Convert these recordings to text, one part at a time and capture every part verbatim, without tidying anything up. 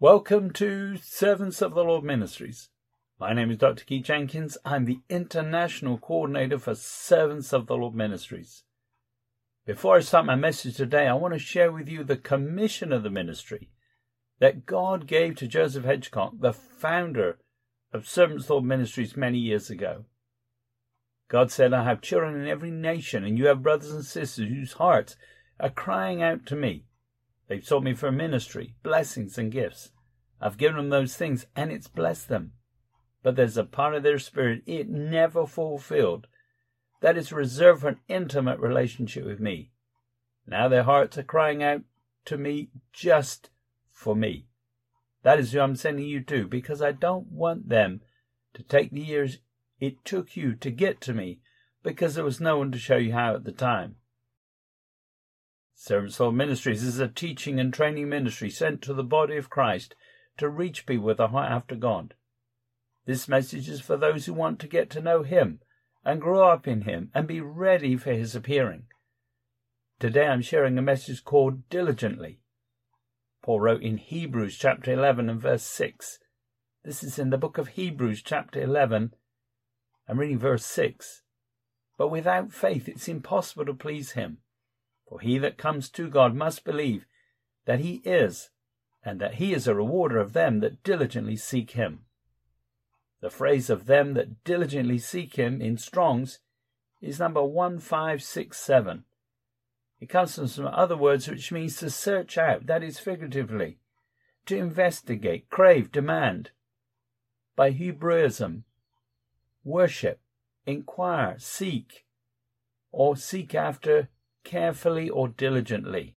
Welcome to Servants of the Lord Ministries. My name is Doctor Keith Jenkins. I'm the International Coordinator for Servants of the Lord Ministries. Before I start my message today, I want to share with you the commission of the ministry that God gave to Joseph Hedgecock, the founder of Servants of the Lord Ministries many years ago. God said, I have children in every nation, and you have brothers and sisters whose hearts are crying out to me. They've sought me for ministry, blessings and gifts. I've given them those things, and it's blessed them. But there's a part of their spirit it never fulfilled that is reserved for an intimate relationship with me. Now their hearts are crying out to me just for me. That is who I'm sending you to, because I don't want them to take the years it took you to get to me, because there was no one to show you how at the time. Servants of the Lord Ministries is a teaching and training ministry sent to the body of Christ to reach people with a heart after God. This message is for those who want to get to know Him and grow up in Him and be ready for His appearing. Today I'm sharing a message called Diligently. Paul wrote in Hebrews chapter eleven and verse six. This is in the book of Hebrews chapter eleven. I'm reading verse six. But without faith it's impossible to please Him. For he that comes to God must believe that He is, and that He is a rewarder of them that diligently seek Him. The phrase of them that diligently seek Him in Strong's is number one five six seven. It comes from some other words which means to search out, that is figuratively, to investigate, crave, demand. By Hebraism, worship, inquire, seek, or seek after carefully or diligently.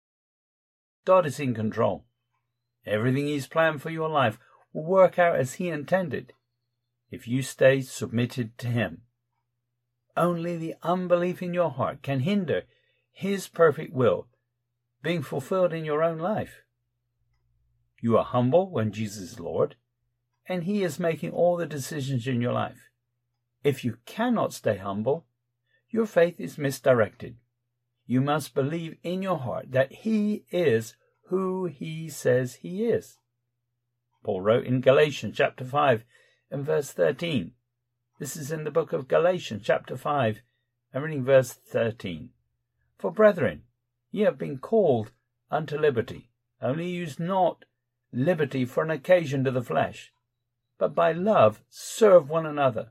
God is in control. Everything He's planned for your life will work out as He intended if you stay submitted to Him. Only the unbelief in your heart can hinder His perfect will being fulfilled in your own life. You are humble when Jesus is Lord, and He is making all the decisions in your life. If you cannot stay humble, your faith is misdirected. You must believe in your heart that He is who He says He is. Paul wrote in Galatians chapter five and verse thirteen. This is in the book of Galatians chapter five and reading verse thirteen. For brethren, ye have been called unto liberty. Only use not liberty for an occasion to the flesh, but by love serve one another.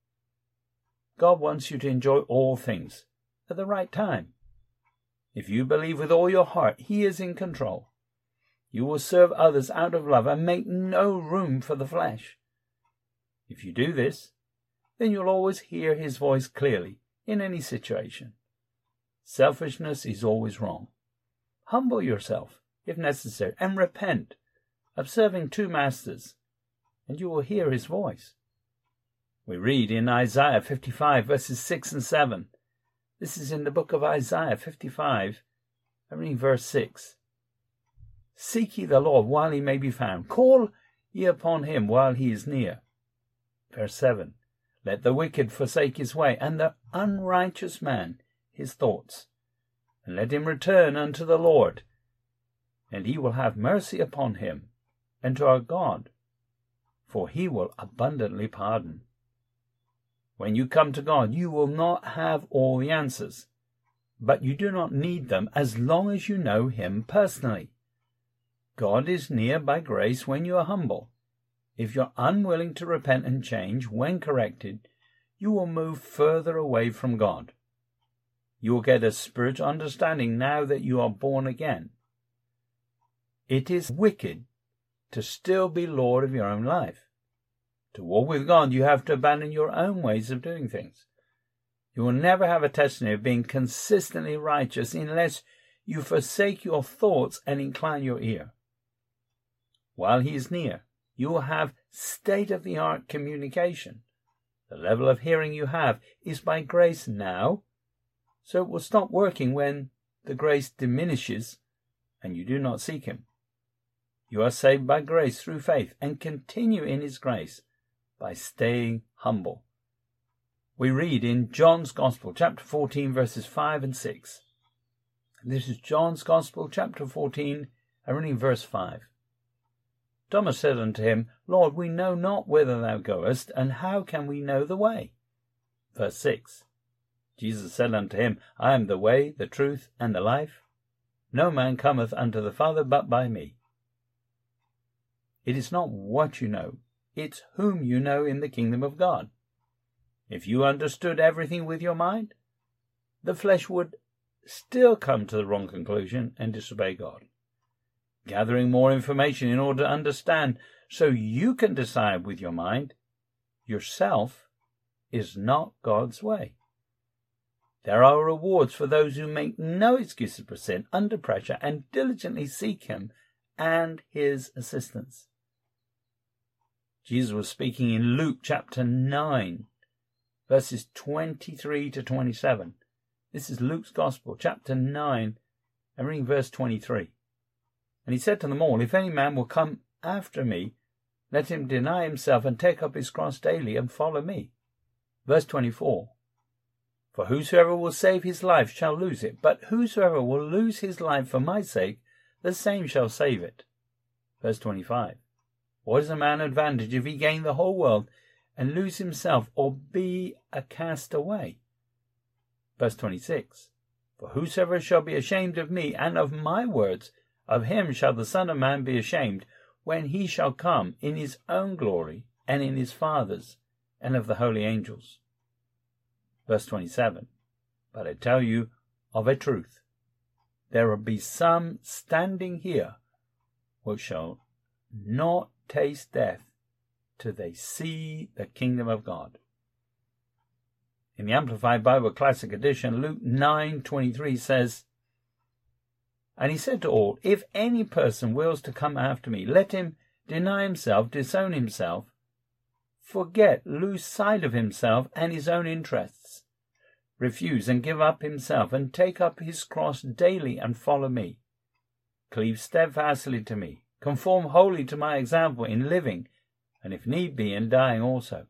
God wants you to enjoy all things at the right time. If you believe with all your heart He is in control, you will serve others out of love and make no room for the flesh. If you do this, then you'll always hear His voice clearly in any situation. Selfishness is always wrong. Humble yourself, if necessary, and repent of serving two masters, and you will hear His voice. We read in Isaiah fifty-five, verses six and seven. This is in the book of Isaiah fifty-five, and reading verse six. Seek ye the Lord while He may be found. Call ye upon Him while He is near. Verse seven. Let the wicked forsake his way, and the unrighteous man his thoughts. And let him return unto the Lord, and He will have mercy upon him, and to our God, for He will abundantly pardon. When you come to God, you will not have all the answers, but you do not need them as long as you know Him personally. God is near by grace when you are humble. If you're unwilling to repent and change when corrected, you will move further away from God. You will get a spiritual understanding now that you are born again. It is wicked to still be Lord of your own life. To walk with God, you have to abandon your own ways of doing things. You will never have a testimony of being consistently righteous unless you forsake your thoughts and incline your ear. While He is near, you will have state-of-the-art communication. The level of hearing you have is by grace now, so it will stop working when the grace diminishes and you do not seek Him. You are saved by grace through faith and continue in His grace by staying humble. We read in John's Gospel, chapter fourteen, verses five and six. This is John's Gospel, chapter fourteen, and reading verse five. Thomas said unto him, Lord, we know not whither thou goest, and how can we know the way? Verse six. Jesus said unto him, I am the way, the truth, and the life. No man cometh unto the Father but by me. It is not what you know, it's whom you know in the kingdom of God. If you understood everything with your mind, the flesh would still come to the wrong conclusion and disobey God. Gathering more information in order to understand so you can decide with your mind yourself is not God's way. There are rewards for those who make no excuses for sin under pressure and diligently seek Him and His assistance. Jesus was speaking in Luke chapter nine, verses twenty-three to twenty-seven. This is Luke's Gospel, chapter nine, and reading verse twenty-three. And he said to them all, If any man will come after me, let him deny himself and take up his cross daily and follow me. Verse twenty-four. For whosoever will save his life shall lose it, but whosoever will lose his life for my sake, the same shall save it. Verse twenty-five. What is a man advantage if he gain the whole world and lose himself, or be a castaway? Verse twenty-six. For whosoever shall be ashamed of me and of my words, of him shall the Son of Man be ashamed, when he shall come in his own glory, and in his Father's, and of the holy angels. Verse twenty-seven. But I tell you of a truth, there will be some standing here which shall not taste death till they see the kingdom of God. In the Amplified Bible Classic Edition, Luke nine twenty-three says, And he said to all, If any person wills to come after me, let him deny himself, disown himself, forget, lose sight of himself and his own interests, refuse and give up himself, and take up his cross daily and follow me. Cleave steadfastly to me, conform wholly to my example in living, and if need be, in dying also.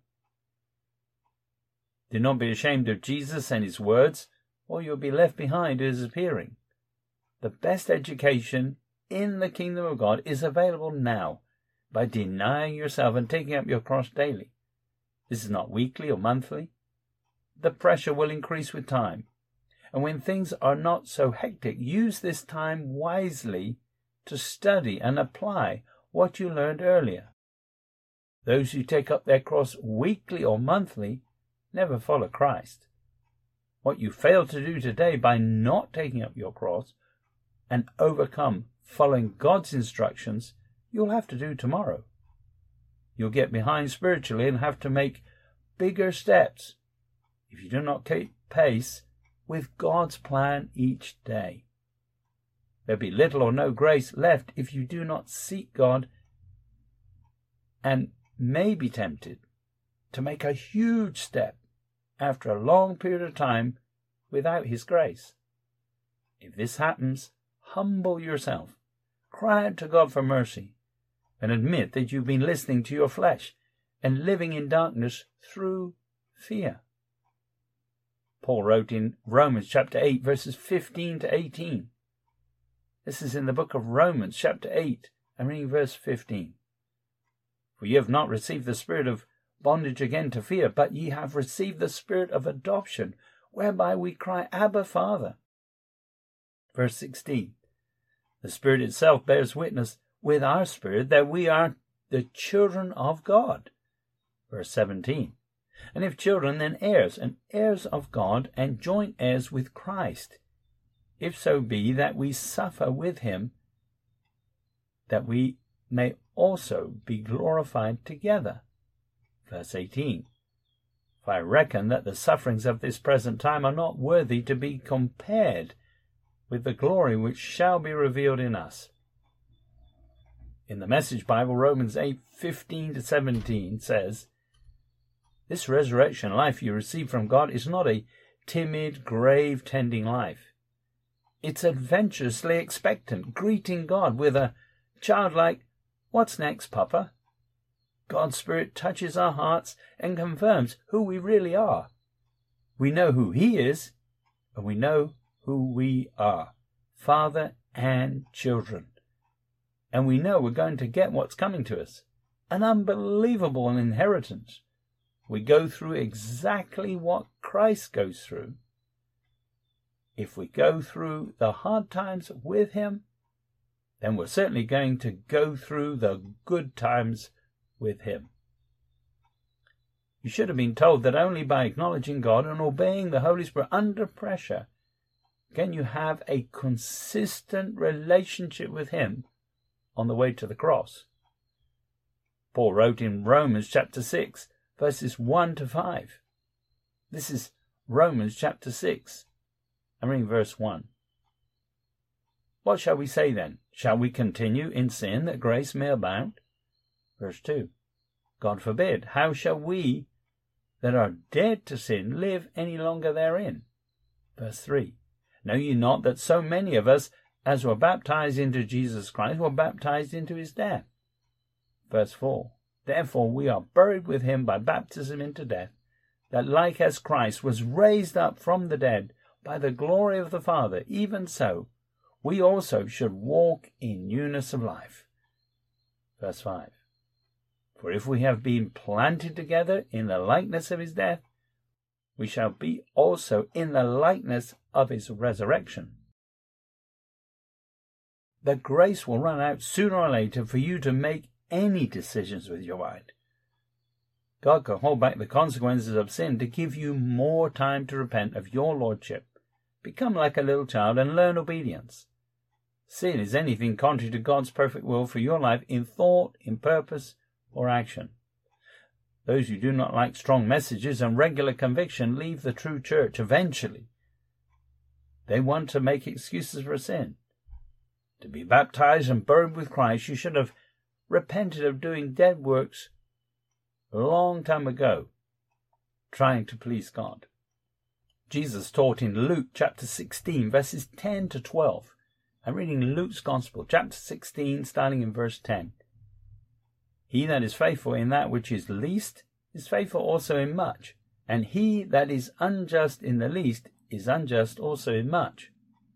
Do not be ashamed of Jesus and his words, or you'll be left behind at his appearing. The best education in the kingdom of God is available now by denying yourself and taking up your cross daily. This is not weekly or monthly. The pressure will increase with time. And when things are not so hectic, use this time wisely to study and apply what you learned earlier. Those who take up their cross weekly or monthly never follow Christ. What you fail to do today by not taking up your cross and overcome following God's instructions, you'll have to do tomorrow. You'll get behind spiritually and have to make bigger steps if you do not keep pace with God's plan each day. There'll be little or no grace left if you do not seek God, and may be tempted to make a huge step after a long period of time without His grace. If this happens, humble yourself, cry out to God for mercy, and admit that you've been listening to your flesh and living in darkness through fear. Paul wrote in Romans chapter eight, verses fifteen to eighteen. This is in the book of Romans chapter eight, and reading verse fifteen. For ye have not received the spirit of bondage again to fear, but ye have received the spirit of adoption, whereby we cry, Abba, Father. Verse sixteen. The Spirit itself bears witness with our spirit that we are the children of God. Verse seventeen. And if children, then heirs, and heirs of God, and joint heirs with Christ, if so be that we suffer with him, that we may also be glorified together. Verse eighteen. For I reckon that the sufferings of this present time are not worthy to be compared with the glory which shall be revealed in us. In the Message Bible, Romans eight fifteen to seventeen says, This resurrection life you receive from God is not a timid, grave-tending life. It's adventurously expectant, greeting God with a childlike, "What's next, Papa?" God's Spirit touches our hearts and confirms who we really are. We know who He is, and we know who we are, Father and children. and we know we're going to get what's coming to us. An unbelievable inheritance. We go through exactly what Christ goes through. If we go through the hard times with him, then we're certainly going to go through the good times with him. You should have been told that only by acknowledging God and obeying the Holy Spirit under pressure can you have a consistent relationship with him on the way to the cross. Paul wrote in Romans chapter six, verses one to five. This is Romans chapter six. I'm reading verse one. What shall we say then? Shall we continue in sin that grace may abound? Verse two. God forbid. How shall we that are dead to sin live any longer therein? Verse three. Know ye not that so many of us as were baptized into Jesus Christ were baptized into his death? Verse four. Therefore we are buried with him by baptism into death, that like as Christ was raised up from the dead by the glory of the Father, even so we also should walk in newness of life. Verse five. For if we have been planted together in the likeness of his death, we shall be also in the likeness of his resurrection. The grace will run out sooner or later for you to make any decisions with your mind. God can hold back the consequences of sin to give you more time to repent of your lordship. Become like a little child and learn obedience. Sin is anything contrary to God's perfect will for your life in thought, in purpose, or action. Those who do not like strong messages and regular conviction leave the true church eventually. They want to make excuses for sin. To be baptized and buried with Christ, you should have repented of doing dead works a long time ago, trying to please God. Jesus taught in Luke chapter sixteen, verses ten to twelve. I'm reading Luke's Gospel, chapter sixteen, starting in verse ten. He that is faithful in that which is least is faithful also in much, and he that is unjust in the least is unjust also in much.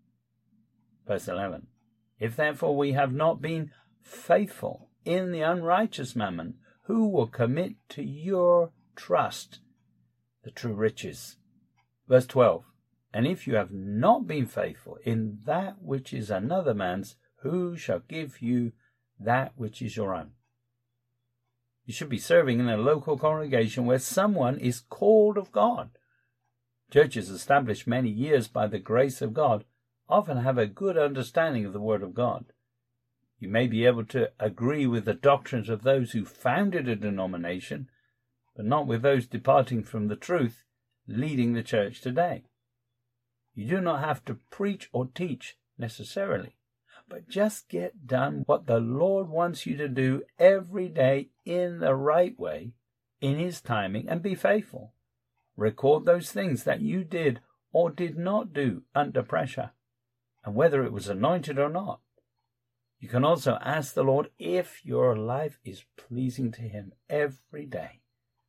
Verse eleven. If therefore we have not been faithful in the unrighteous mammon, who will commit to your trust the true riches? Verse twelve. And if you have not been faithful in that which is another man's, who shall give you that which is your own? You should be serving in a local congregation where someone is called of God. Churches established many years by the grace of God often have a good understanding of the Word of God. You may be able to agree with the doctrines of those who founded a denomination, but not with those departing from the truth, leading the church today. You do not have to preach or teach necessarily, but just get done what the Lord wants you to do every day in the right way, in his timing, and be faithful. Record those things that you did or did not do under pressure, and whether it was anointed or not. You can also ask the Lord if your life is pleasing to him every day.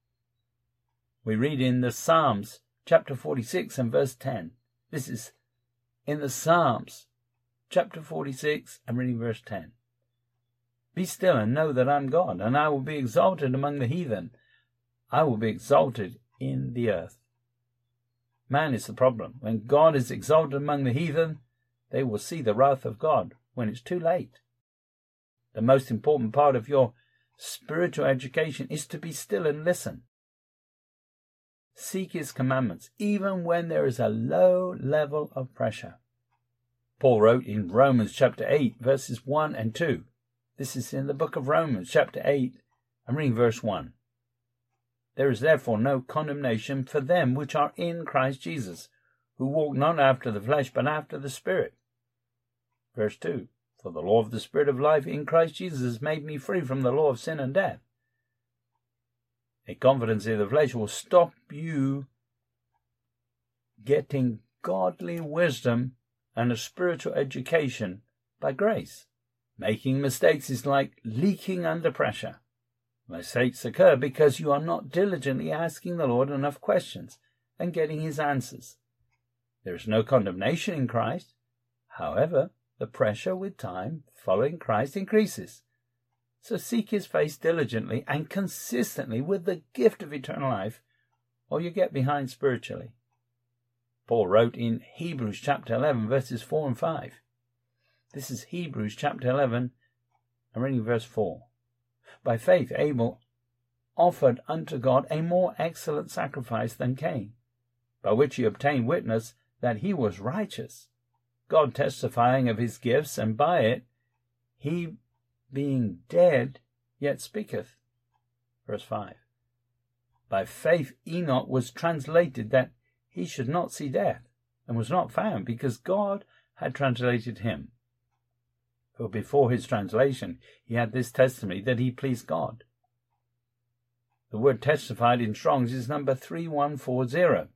We read in the Psalms, chapter forty-six and verse ten. This is in the Psalms, chapter forty-six, and reading verse ten. Be still and know that I am God, and I will be exalted among the heathen. I will be exalted in the earth. Man is the problem. When God is exalted among the heathen, they will see the wrath of God when it's too late. The most important part of your spiritual education is to be still and listen. Seek his commandments, even when there is a low level of pressure. Paul wrote in Romans chapter eight, verses one and two. This is in the book of Romans chapter eight. I'm reading verse one. There is therefore no condemnation for them which are in Christ Jesus, who walk not after the flesh, but after the Spirit. Verse two. For the law of the Spirit of life in Christ Jesus has made me free from the law of sin and death. A confidence in the flesh will stop you getting godly wisdom and a spiritual education by grace. Making mistakes is like leaking under pressure. Mistakes occur because you are not diligently asking the Lord enough questions and getting his answers. There is no condemnation in Christ. However, the pressure with time following Christ increases. So seek his face diligently and consistently with the gift of eternal life, or you get behind spiritually. Paul wrote in Hebrews chapter eleven, verses four and five. This is Hebrews chapter eleven, and reading verse four. By faith Abel offered unto God a more excellent sacrifice than Cain, by which he obtained witness that he was righteous, God testifying of his gifts, and by it he, being dead, yet speaketh. Verse five. By faith Enoch was translated that he should not see death, and was not found, because God had translated him. For before his translation he had this testimony, that he pleased God. The word testified in Strong's is number three one four zero.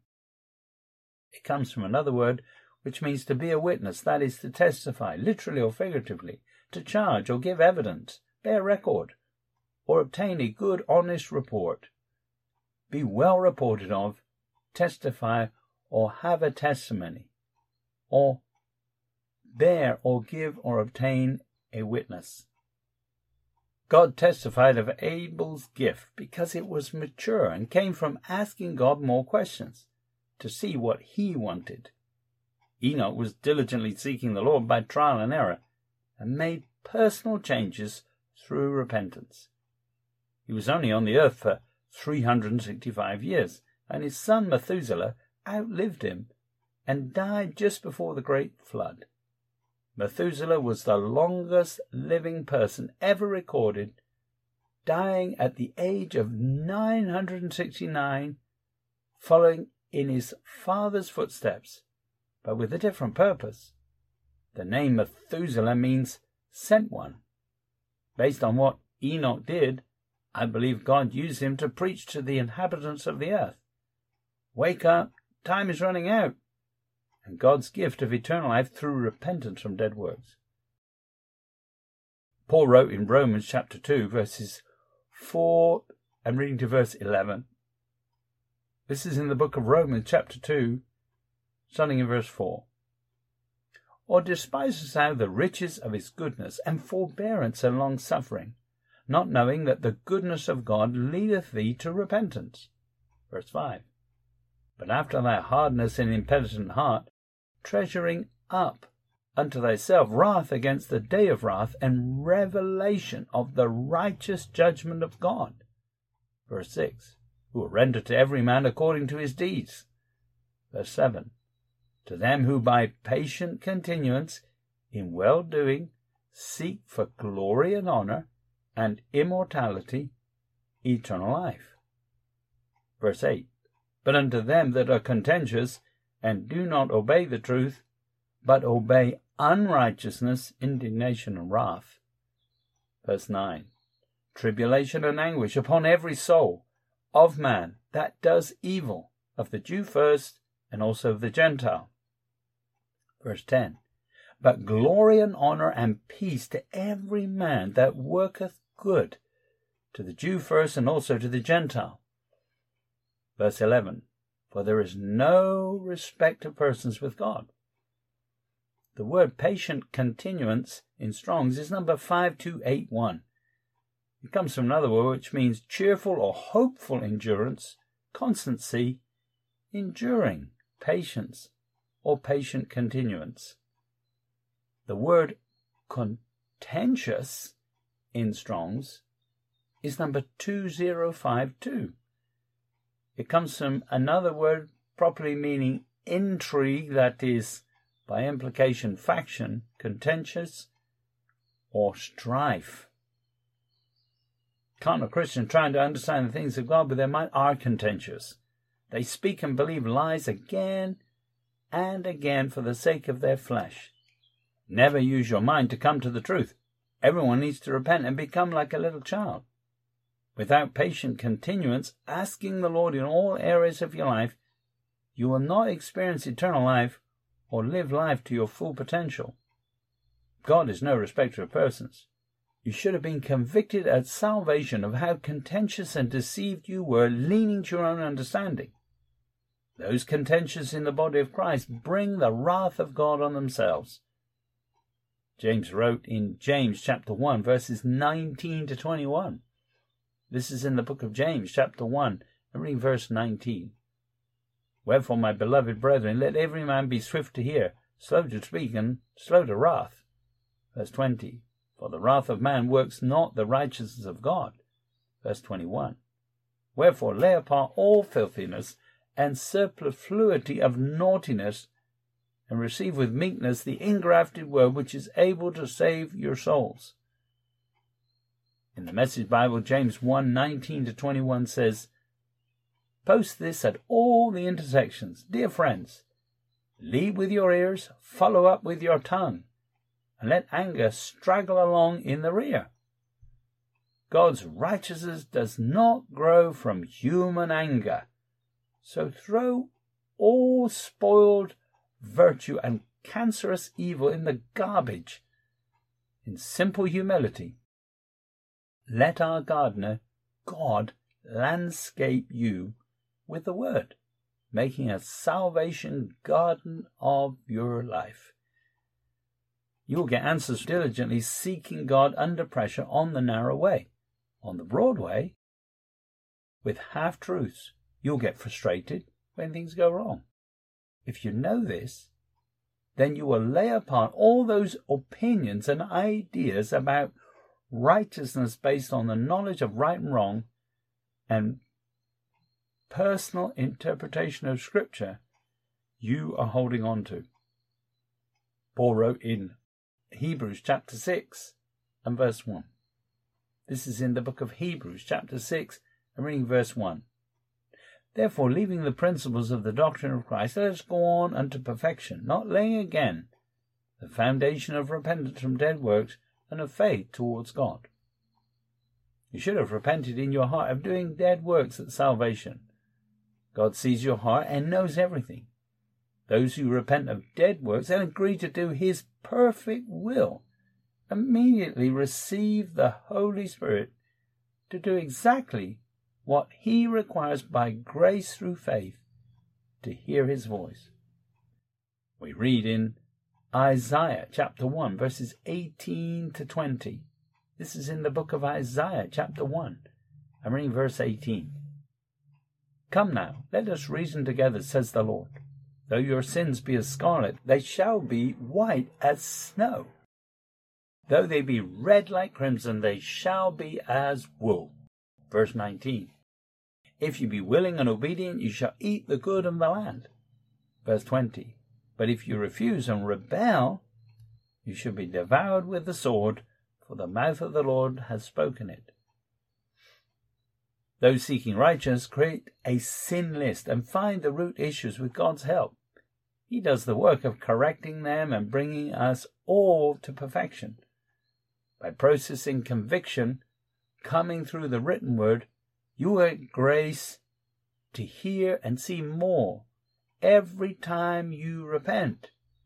It comes from another word which means to be a witness, that is, to testify, literally or figuratively, to charge or give evidence, bear record, or obtain a good, honest report, be well reported of, testify, or have a testimony, or bear or give or obtain a witness. God testified of Abel's gift because it was mature and came from asking God more questions to see what he wanted. Enoch was diligently seeking the Lord by trial and error, and made personal changes through repentance. He was only on the earth for three hundred sixty-five years, and his son Methuselah outlived him and died just before the great flood. Methuselah was the longest living person ever recorded, dying at the age of nine hundred sixty-nine, following in his father's footsteps, but with a different purpose. The name Methuselah means sent one. Based on what Enoch did, I believe God used him to preach to the inhabitants of the earth. Wake up, time is running out, and God's gift of eternal life through repentance from dead works. Paul wrote in Romans chapter two, verses four, and reading to verse eleven. This is in the book of Romans chapter two, starting in verse four. Or despisest thou the riches of his goodness and forbearance and long-suffering, not knowing that the goodness of God leadeth thee to repentance? Verse five. But after thy hardness and impenitent heart, treasuring up unto thyself wrath against the day of wrath and revelation of the righteous judgment of God. Verse six. Who will render to every man according to his deeds. Verse seven. To them who by patient continuance in well-doing seek for glory and honour and immortality, eternal life. Verse eight. But unto them that are contentious, and do not obey the truth, but obey unrighteousness, indignation, and wrath. Verse nine. Tribulation and anguish upon every soul of man that does evil, of the Jew first, and also of the Gentile. Verse ten. But glory and honour and peace to every man that worketh good, to the Jew first, and also to the Gentile. Verse eleven. For there is no respect of persons with God. The word patient continuance in Strong's is number five two eight one. It comes from another word which means cheerful or hopeful endurance, constancy, enduring, patience, or patient continuance. The word contentious in Strong's is number two zero five two. It comes from another word properly meaning intrigue, that is, by implication, faction, contentious, or strife. Carnal Christians trying to understand the things of God with their mind are contentious. They speak and believe lies again and again for the sake of their flesh. Never use your mind to come to the truth. Everyone needs to repent and become like a little child. Without patient continuance, asking the Lord in all areas of your life, you will not experience eternal life or live life to your full potential. God is no respecter of persons. You should have been convicted at salvation of how contentious and deceived you were, leaning to your own understanding. Those contentious in the body of Christ bring the wrath of God on themselves. James wrote in James chapter one, verses nineteen to twenty-one. This is in the book of James chapter one, and reading verse nineteen. Wherefore, my beloved brethren, let every man be swift to hear, slow to speak, and slow to wrath. Verse twenty. For the wrath of man works not the righteousness of God. Verse twenty-one. Wherefore lay apart all filthiness and superfluity of naughtiness, and receive with meekness the ingrafted word which is able to save your souls. In the Message Bible, James one, nineteen to twenty-one says, post this at all the intersections. Dear friends, lead with your ears, follow up with your tongue, and let anger straggle along in the rear. God's righteousness does not grow from human anger. So throw all spoiled virtue and cancerous evil in the garbage. In simple humility, let our gardener, God, landscape you with the word, making a salvation garden of your life. You will get answers diligently seeking God under pressure on the narrow way. On the broad way, with half-truths, you'll get frustrated when things go wrong. If you know this, then you will lay apart all those opinions and ideas about righteousness based on the knowledge of right and wrong and personal interpretation of Scripture you are holding on to. Paul wrote in Hebrews chapter six and verse one. This is in the book of Hebrews chapter six and reading verse one. Therefore, leaving the principles of the doctrine of Christ, let us go on unto perfection, not laying again the foundation of repentance from dead works and of faith towards God. You should have repented in your heart of doing dead works at salvation. God sees your heart and knows everything. Those who repent of dead works and agree to do his perfect will immediately receive the Holy Spirit to do exactly what he requires by grace through faith to hear his voice. We read in Isaiah chapter one, verses eighteen to twenty. This is in the book of Isaiah chapter one. I'm reading verse eighteen. Come now, let us reason together, says the Lord. Though your sins be as scarlet, they shall be white as snow. Though they be red like crimson, they shall be as wool. Verse nineteen. If you be willing and obedient, you shall eat the good of the land. Verse twenty. But if you refuse and rebel, you shall be devoured with the sword, for the mouth of the Lord has spoken it. Those seeking righteousness create a sin list and find the root issues with God's help. He does the work of correcting them and bringing us all to perfection. By processing conviction coming through the written word, you will get grace to hear and see more every time you repent.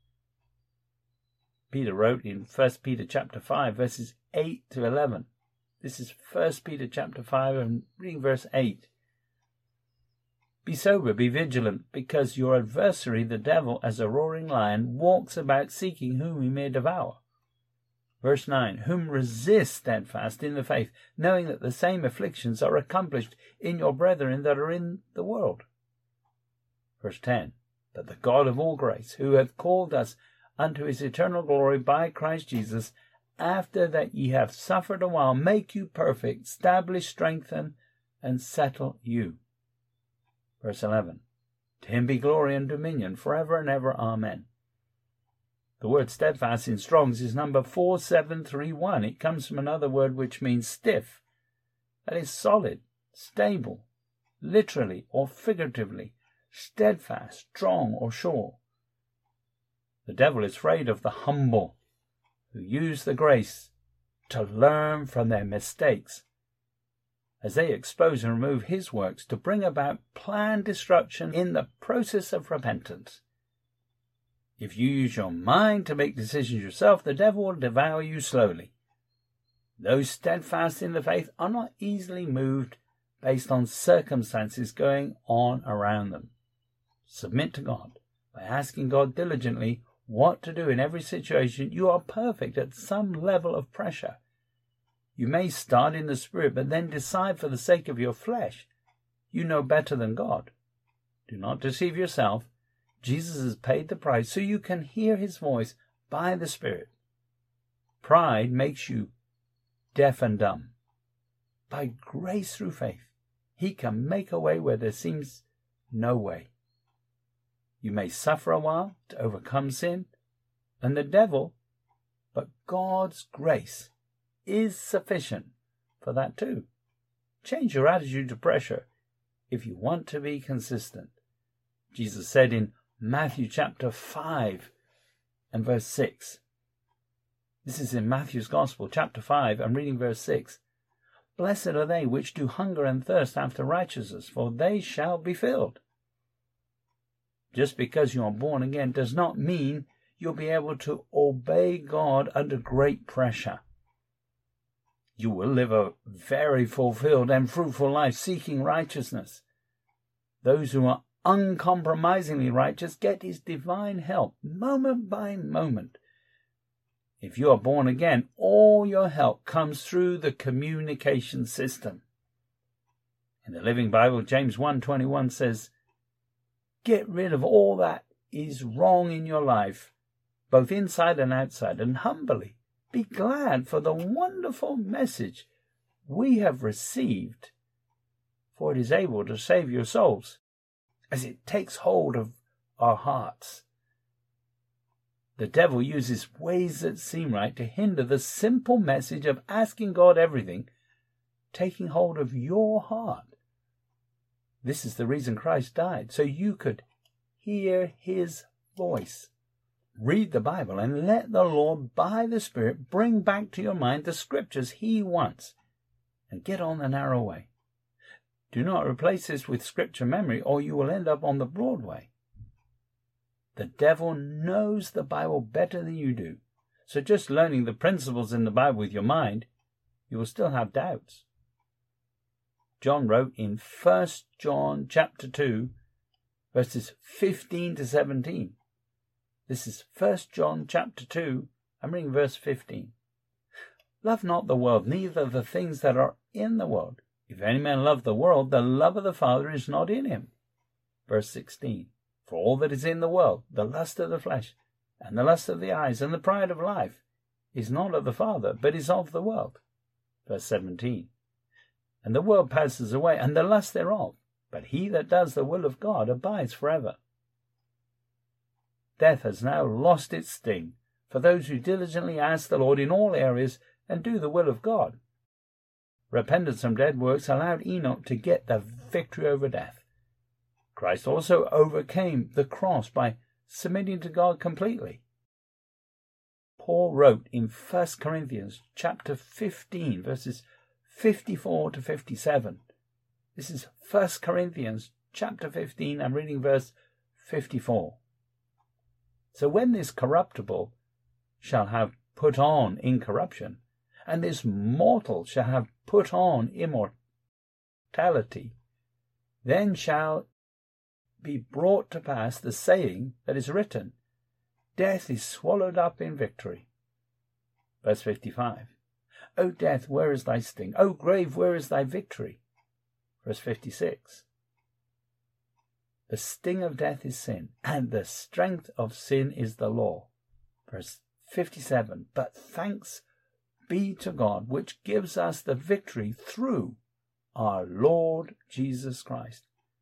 Peter wrote in First Peter chapter five, verses eight to eleven. This is First Peter chapter five, and reading verse eight. Be sober, be vigilant, because your adversary, the devil, as a roaring lion, walks about seeking whom he may devour. Verse nine, whom resist steadfast in the faith, knowing that the same afflictions are accomplished in your brethren that are in the world. Verse ten, that the God of all grace, who hath called us unto his eternal glory by Christ Jesus, after that ye have suffered a while, make you perfect, establish, strengthen, and settle you. Verse eleven, to him be glory and dominion forever and ever. Amen. The word steadfast in Strong's is number four seven three one. It comes from another word which means stiff. That is solid, stable, literally or figuratively, steadfast, strong or sure. The devil is afraid of the humble who use the grace to learn from their mistakes, as they expose and remove his works to bring about planned destruction in the process of repentance. If you use your mind to make decisions yourself, the devil will devour you slowly. Those steadfast in the faith are not easily moved based on circumstances going on around them. Submit to God by asking God diligently what to do in every situation. You are perfect at some level of pressure. You may start in the Spirit, but then decide for the sake of your flesh. You know better than God. Do not deceive yourself. Jesus has paid the price so you can hear his voice by the Spirit. Pride makes you deaf and dumb. By grace through faith, he can make a way where there seems no way. You may suffer a while to overcome sin and the devil, but God's grace is sufficient for that too. Change your attitude to pressure if you want to be consistent. Jesus said in Matthew chapter five and verse six. This is in Matthew's Gospel, chapter five, I'm reading verse six. Blessed are they which do hunger and thirst after righteousness, for they shall be filled. Just because you are born again does not mean you'll be able to obey God under great pressure. You will live a very fulfilled and fruitful life seeking righteousness. Those who are uncompromisingly righteous get his divine help moment by moment. If you are born again, all your help comes through the communication system. In the Living Bible, James one twenty-one says, get rid of all that is wrong in your life, both inside and outside, and humbly be glad for the wonderful message we have received, for it is able to save your souls, as it takes hold of our hearts. The devil uses ways that seem right to hinder the simple message of asking God everything, taking hold of your heart. This is the reason Christ died, so you could hear his voice. Read the Bible and let the Lord, by the Spirit, bring back to your mind the scriptures he wants, and get on the narrow way. Do not replace this with scripture memory, or you will end up on the broad way. The devil knows the Bible better than you do, so just learning the principles in the Bible with your mind, you will still have doubts. John wrote in First John chapter two, verses fifteen to seventeen. This is First John chapter two, I'm reading verse fifteen. Love not the world, neither the things that are in the world. If any man love the world, the love of the Father is not in him. Verse sixteen. For all that is in the world, the lust of the flesh, and the lust of the eyes, and the pride of life, is not of the Father, but is of the world. Verse seventeen. And the world passes away, and the lust thereof, but he that does the will of God abides forever. Death has now lost its sting for those who diligently ask the Lord in all areas and do the will of God. Repentance from dead works allowed Enoch to get the victory over death. Christ also overcame the cross by submitting to God completely. Paul wrote in First Corinthians chapter fifteen, verses fifty-four to fifty-seven. This is First Corinthians chapter fifteen, I'm reading verse fifty-four. So when this corruptible shall have put on incorruption, and this mortal shall have put on immortality, then shall be brought to pass the saying that is written, death is swallowed up in victory. Verse fifty-five. O death, where is thy sting? O grave, where is thy victory? Verse fifty-six. The sting of death is sin, and the strength of sin is the law. Verse fifty-seven. But thanks be to God, which gives us the victory through our Lord Jesus Christ.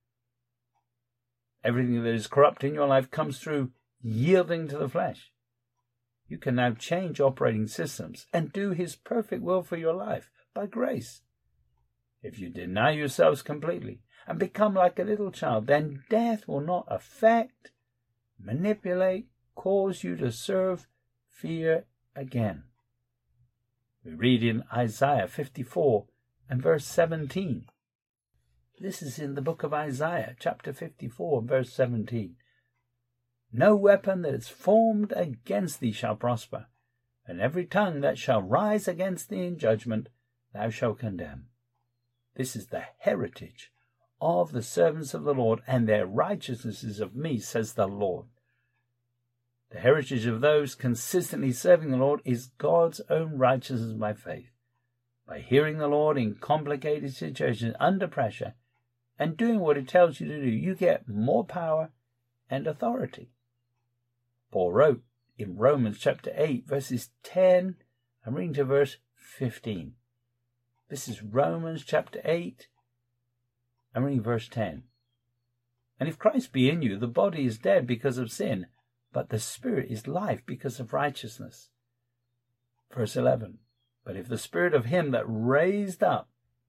Everything that is corrupt in your life comes through yielding to the flesh. You can now change operating systems and do his perfect will for your life by grace. If you deny yourselves completely and become like a little child, then death will not affect, manipulate, cause you to serve fear again. We read in Isaiah fifty-four and verse seventeen. This is in the book of Isaiah, chapter fifty-four, verse seventeen. No weapon that is formed against thee shall prosper, and every tongue that shall rise against thee in judgment thou shalt condemn. This is the heritage of the servants of the Lord, and their righteousness is of me, says the Lord. The heritage of those consistently serving the Lord is God's own righteousness by faith. By hearing the Lord in complicated situations under pressure and doing what it tells you to do, you get more power and authority. Paul wrote in Romans chapter eight, verses ten, I'm reading to verse fifteen. This is Romans chapter eight, I'm reading verse ten. And if Christ be in you, the body is dead because of sin, but the Spirit is life because of righteousness. Verse eleven. But if the Spirit of him that raised up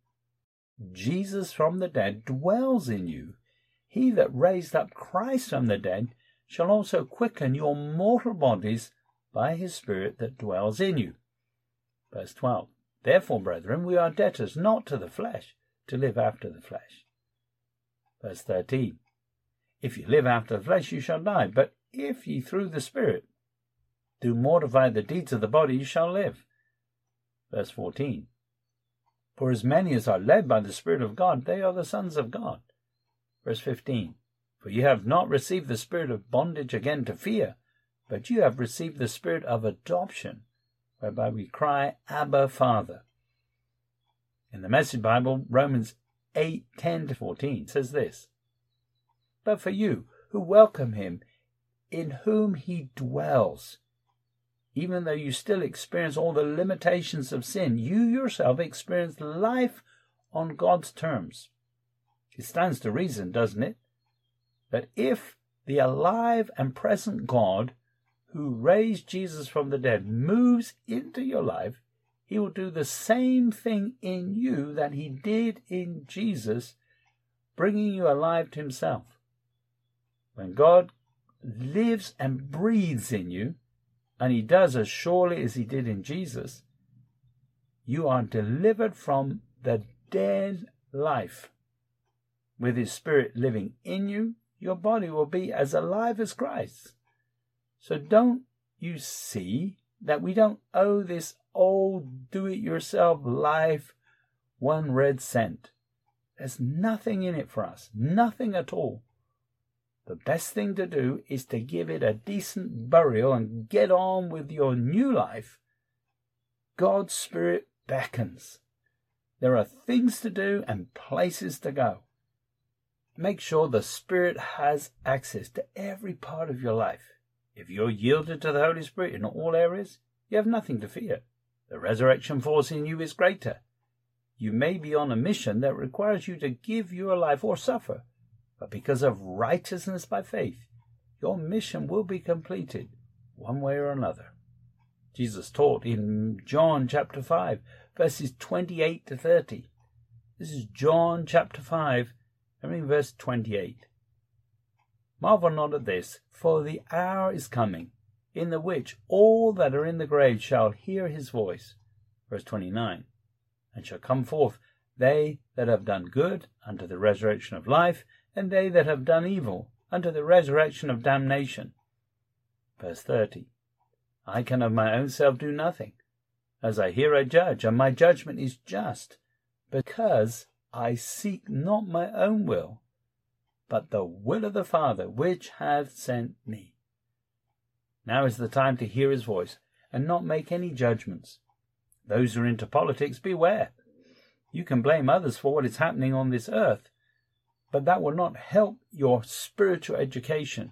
Jesus from the dead dwells in you, he that raised up Christ from the dead shall also quicken your mortal bodies by his Spirit that dwells in you. Verse twelve. Therefore, brethren, we are debtors not to the flesh, to live after the flesh. Verse thirteen. If you live after the flesh, you shall die. But if ye through the Spirit do mortify the deeds of the body, you shall live. Verse fourteen. For as many as are led by the Spirit of God, they are the sons of God. Verse fifteen. For you have not received the spirit of bondage again to fear, but you have received the Spirit of adoption, whereby we cry, Abba, Father. In the Message Bible, Romans eight, ten to fourteen says this. But for you who welcome him, in whom he dwells, even though you still experience all the limitations of sin, you yourself experience life on God's terms. It stands to reason, doesn't it, that if the alive and present God who raised Jesus from the dead moves into your life, he will do the same thing in you that he did in Jesus, bringing you alive to himself. When God lives and breathes in you, and he does as surely as he did in Jesus, you are delivered from the dead life. With his Spirit living in you, your body will be as alive as Christ. So don't you see that we don't owe this old do-it-yourself life one red cent? There's nothing in it for us, nothing at all. The best thing to do is to give it a decent burial and get on with your new life. God's Spirit beckons. There are things to do and places to go. Make sure the Spirit has access to every part of your life. If you're yielded to the Holy Spirit in all areas, you have nothing to fear. The resurrection force in you is greater. You may be on a mission that requires you to give your life or suffer, but because of righteousness by faith, your mission will be completed one way or another. Jesus taught in John chapter five, verses twenty-eight to thirty. This is John chapter five, I mean verse twenty-eight. Marvel not at this, for the hour is coming, in the which all that are in the grave shall hear his voice. Verse twenty-nine. And shall come forth they that have done good unto the resurrection of life, and they that have done evil unto the resurrection of damnation. Verse thirty. I can of my own self do nothing. As I hear I judge, and my judgment is just, because I seek not my own will, but the will of the Father which hath sent me. Now is the time to hear his voice, and not make any judgments. Those who are into politics, beware. You can blame others for what is happening on this earth, but that will not help your spiritual education.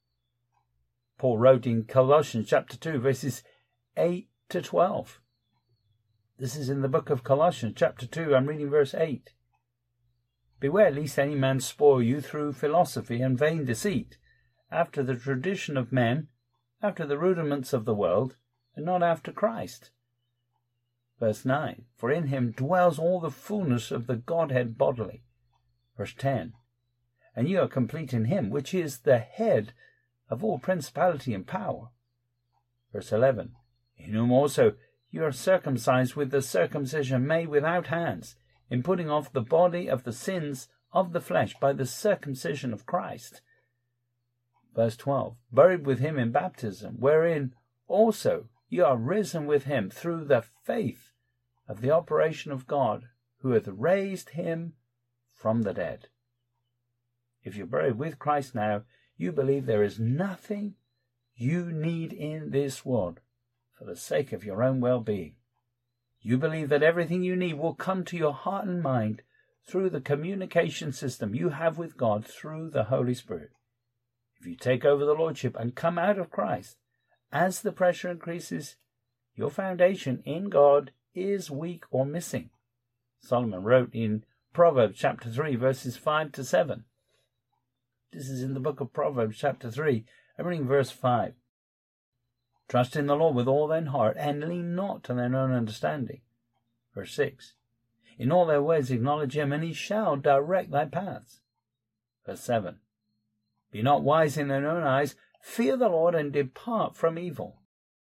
Paul wrote in Colossians chapter two, verses eight to twelve. This is in the book of Colossians chapter two, I'm reading verse eight. Beware lest any man spoil you through philosophy and vain deceit, after the tradition of men, after the rudiments of the world, and not after Christ. Verse nine. For in him dwells all the fullness of the Godhead bodily. Verse ten. And you are complete in him, which is the head of all principality and power. Verse eleven. In whom also you are circumcised with the circumcision made without hands, in putting off the body of the sins of the flesh by the circumcision of Christ. Verse twelve. Buried with him in baptism, wherein also you are risen with him through the faith of the operation of God, who hath raised him from the dead. If you're buried with Christ now, you believe there is nothing you need in this world for the sake of your own well-being. You believe that everything you need will come to your heart and mind through the communication system you have with God through the Holy Spirit. If you take over the Lordship and come out of Christ, as the pressure increases, your foundation in God is weak or missing. Solomon wrote in Proverbs chapter three, verses five to seven. This is in the book of Proverbs chapter three, I'm reading verse five. Trust in the Lord with all thine heart, and lean not to thine own understanding. Verse six. In all thy ways acknowledge him, and he shall direct thy paths. Verse seven. Be not wise in thine own eyes, fear the Lord, and depart from evil.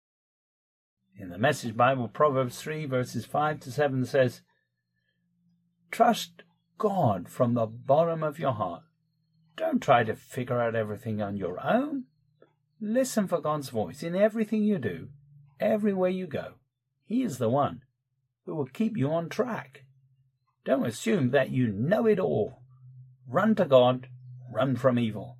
In the Message Bible, Proverbs three, verses five to seven says, trust God from the bottom of your heart. Don't try to figure out everything on your own. Listen for God's voice in everything you do, everywhere you go. He is the one who will keep you on track. Don't assume that you know it all. Run to God, run from evil.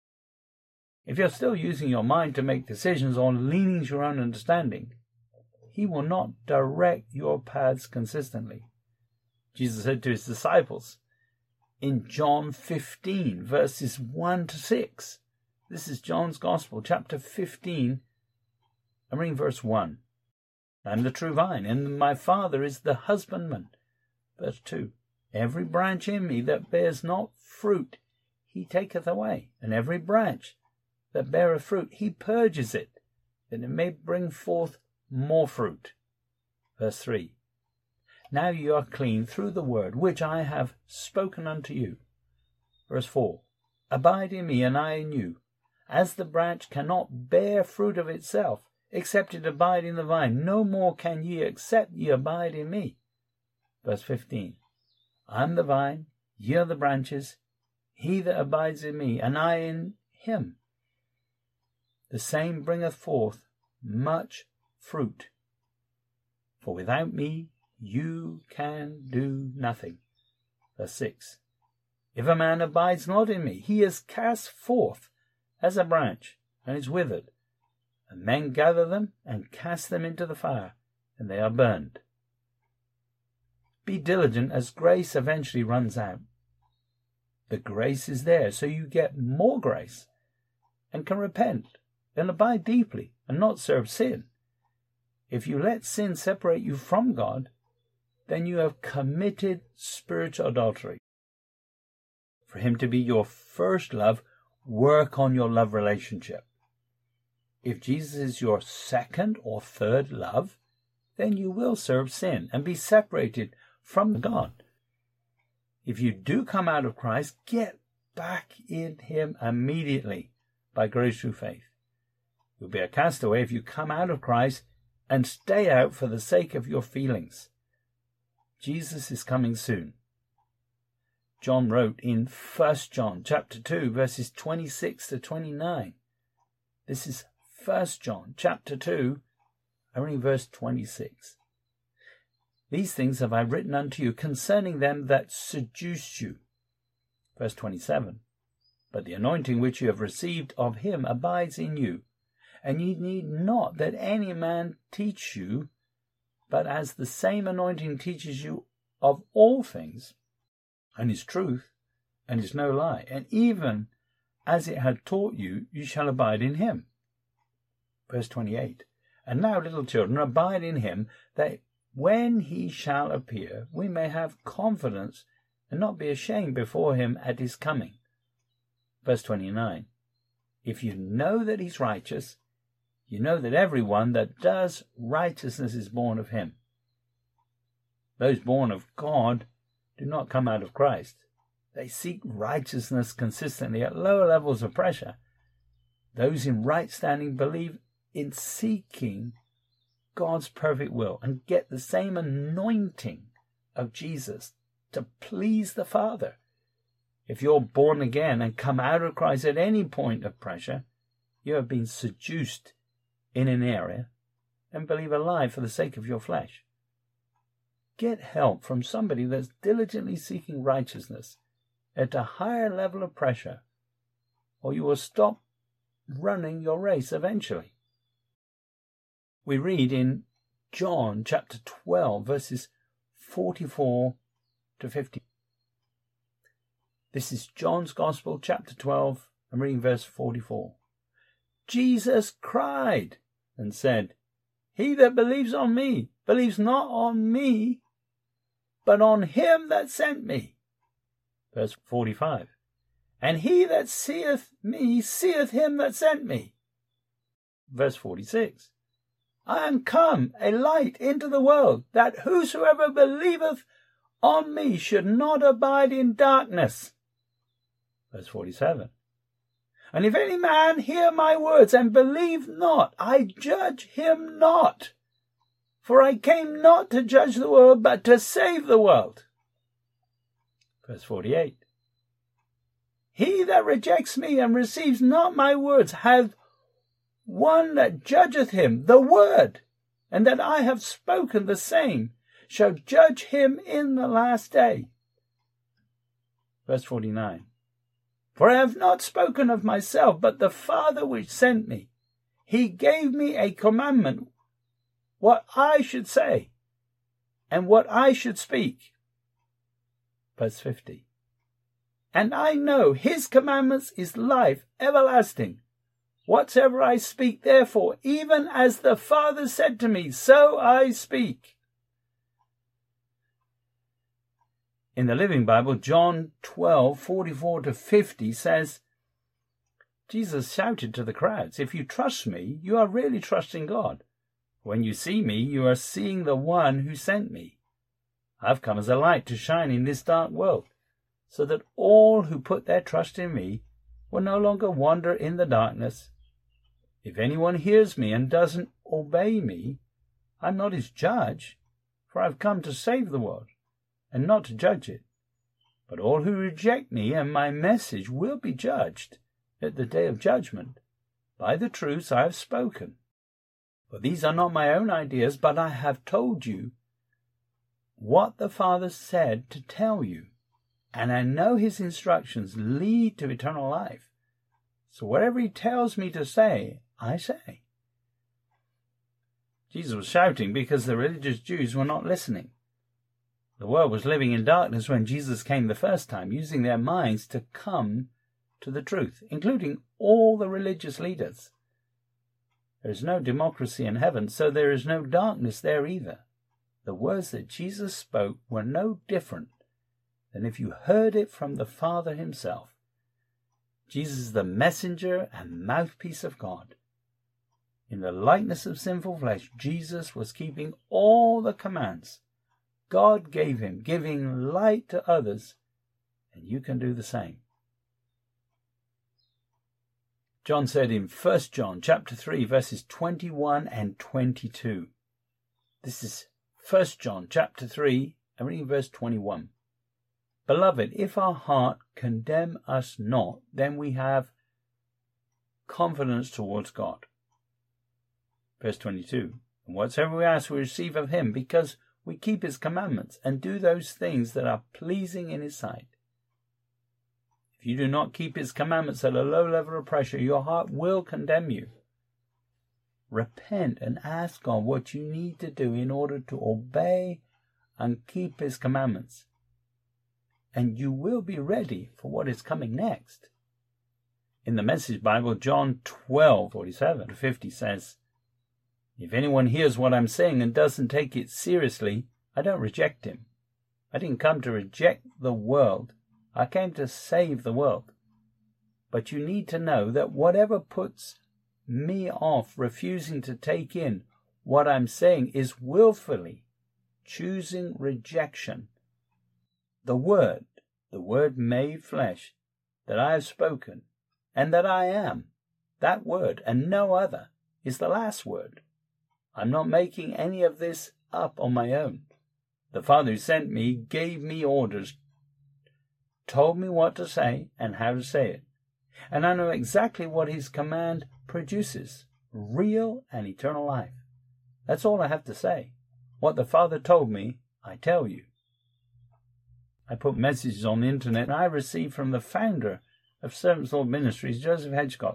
If you're still using your mind to make decisions or leaning to your own understanding, he will not direct your paths consistently. Jesus said to his disciples in John fifteen, verses one to six. This is John's Gospel, chapter fifteen. I'm reading verse one. I am the true vine, and my Father is the husbandman. Verse two. Every branch in me that bears not fruit, he taketh away, and every branch that beareth fruit, he purges it, that it may bring forth more fruit. Verse three. Now you are clean through the word which I have spoken unto you. Verse four. Abide in me, and I in you. As the branch cannot bear fruit of itself, except it abide in the vine, no more can ye except ye abide in me. Verse fifteen. I am the vine, ye are the branches. He that abides in me, and I in him, the same bringeth forth much fruit. For without me you can do nothing. Verse six. If a man abides not in me, he is cast forth as a branch, and is withered. And men gather them, and cast them into the fire, and they are burned. Be diligent, as grace eventually runs out. The grace is there, so you get more grace, and can repent, and abide deeply, and not serve sin. If you let sin separate you from God, then you have committed spiritual adultery. For him to be your first love, work on your love relationship. If Jesus is your second or third love, then you will serve sin and be separated from God. If you do come out of Christ, get back in him immediately by grace through faith. You'll be a castaway if you come out of Christ and stay out for the sake of your feelings. Jesus is coming soon. John wrote in First John chapter two, verses twenty-six to twenty-nine. This is First John chapter two, only verse twenty-six. These things have I written unto you concerning them that seduce you. Verse twenty-seven. But the anointing which you have received of him abides in you, and ye need not that any man teach you, but as the same anointing teaches you of all things, and is truth, and is no lie, and even as it had taught you, you shall abide in him. Verse twenty-eight. And now, little children, abide in him, that when he shall appear, we may have confidence, and not be ashamed before him at his coming. Verse twenty-nine. If you know that he's righteous, you know that everyone that does righteousness is born of him. Those born of God do not come out of Christ. They seek righteousness consistently at lower levels of pressure. Those in right standing believe in seeking God's perfect will and get the same anointing of Jesus to please the Father. If you're born again and come out of Christ at any point of pressure, you have been seduced in an area and believe a lie for the sake of your flesh. Get help from somebody that's diligently seeking righteousness at a higher level of pressure, or you will stop running your race eventually. We read in John chapter twelve, verses forty-four to fifty. This is John's Gospel, chapter twelve, and reading verse forty-four. Jesus cried and said, "He that believes on me, believes not on me, but on him that sent me." Verse forty-five. "And he that seeth me, seeth him that sent me." Verse forty-six. "I am come a light into the world, that whosoever believeth on me should not abide in darkness." Verse forty-seven. "And if any man hear my words and believe not, I judge him not. For I came not to judge the world, but to save the world." Verse forty-eight. "He that rejects me and receives not my words hath one that judgeth him, the word, and that I have spoken the same shall judge him in the last day." Verse forty-nine. "For I have not spoken of myself, but the Father which sent me. He gave me a commandment, what I should say, and what I should speak." Verse fifty. "And I know his commandments is life everlasting. Whatsoever I speak, therefore, even as the Father said to me, so I speak." In the Living Bible, John twelve, forty-four to fifty says, Jesus shouted to the crowds, "If you trust me, you are really trusting God. When you see me, you are seeing the one who sent me. I've come as a light to shine in this dark world, so that all who put their trust in me will no longer wander in the darkness. If anyone hears me and doesn't obey me, I'm not his judge, for I've come to save the world, and not to judge it. But all who reject me and my message will be judged at the day of judgment by the truths I have spoken. For these are not my own ideas, but I have told you what the Father said to tell you, and I know his instructions lead to eternal life. So whatever he tells me to say, I say." Jesus was shouting because the religious Jews were not listening. The world was living in darkness when Jesus came the first time, using their minds to come to the truth, including all the religious leaders. There is no democracy in heaven, so there is no darkness there either. The words that Jesus spoke were no different than if you heard it from the Father himself. Jesus is the messenger and mouthpiece of God. In the likeness of sinful flesh, Jesus was keeping all the commands God gave him, giving light to others, and you can do the same. John said in First John chapter three, verses twenty-one and twenty-two. This is First John chapter three, and reading verse twenty-one. "Beloved, if our heart condemn us not, then we have confidence towards God." Verse twenty-two. "And whatsoever we ask, we receive of him, because we keep his commandments, and do those things that are pleasing in his sight." If you do not keep his commandments at a low level of pressure, your heart will condemn you. Repent and ask God what you need to do in order to obey and keep his commandments, and you will be ready for what is coming next. In the Message Bible, John twelve, forty-seven to fifty says, "If anyone hears what I'm saying and doesn't take it seriously, I don't reject him. I didn't come to reject the world. I came to save the world. But you need to know that whatever puts me off refusing to take in what I'm saying is willfully choosing rejection. The Word, the Word made flesh, that I have spoken, and that I am, that Word and no other, is the last word. I'm not making any of this up on my own. The Father who sent me gave me orders, told me what to say and how to say it. And I know exactly what his command produces, real and eternal life. That's all I have to say. What the Father told me, I tell you. I put messages on the internet I received from the founder of Servants Lord Ministries, Joseph Hedgecott,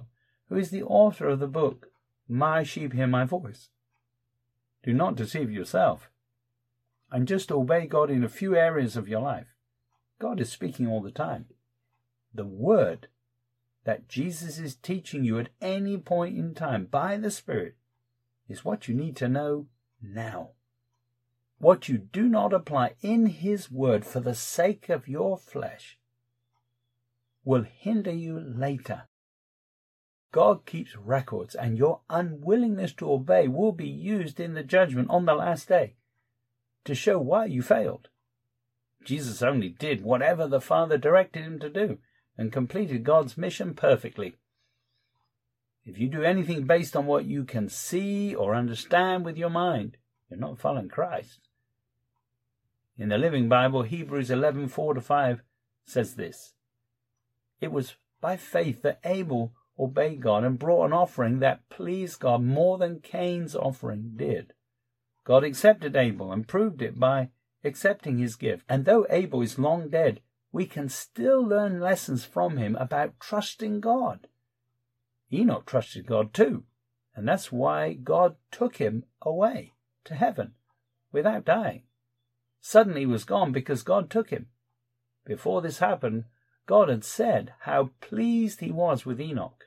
who is the author of the book, My Sheep Hear My Voice. Do not deceive yourself, and just obey God in a few areas of your life. God is speaking all the time. The word that Jesus is teaching you at any point in time by the Spirit is what you need to know now. What you do not apply in His word for the sake of your flesh will hinder you later. God keeps records, and your unwillingness to obey will be used in the judgment on the last day to show why you failed. Jesus only did whatever the Father directed him to do and completed God's mission perfectly. If you do anything based on what you can see or understand with your mind, you're not following Christ. In the Living Bible, Hebrews eleven, four to five says this: It was by faith that Abel obeyed God and brought an offering that pleased God more than Cain's offering did. God accepted Abel and proved it by accepting his gift. And though Abel is long dead, we can still learn lessons from him about trusting God. Enoch trusted God too, and that's why God took him away to heaven without dying. Suddenly he was gone because God took him. Before this happened, God had said how pleased he was with Enoch.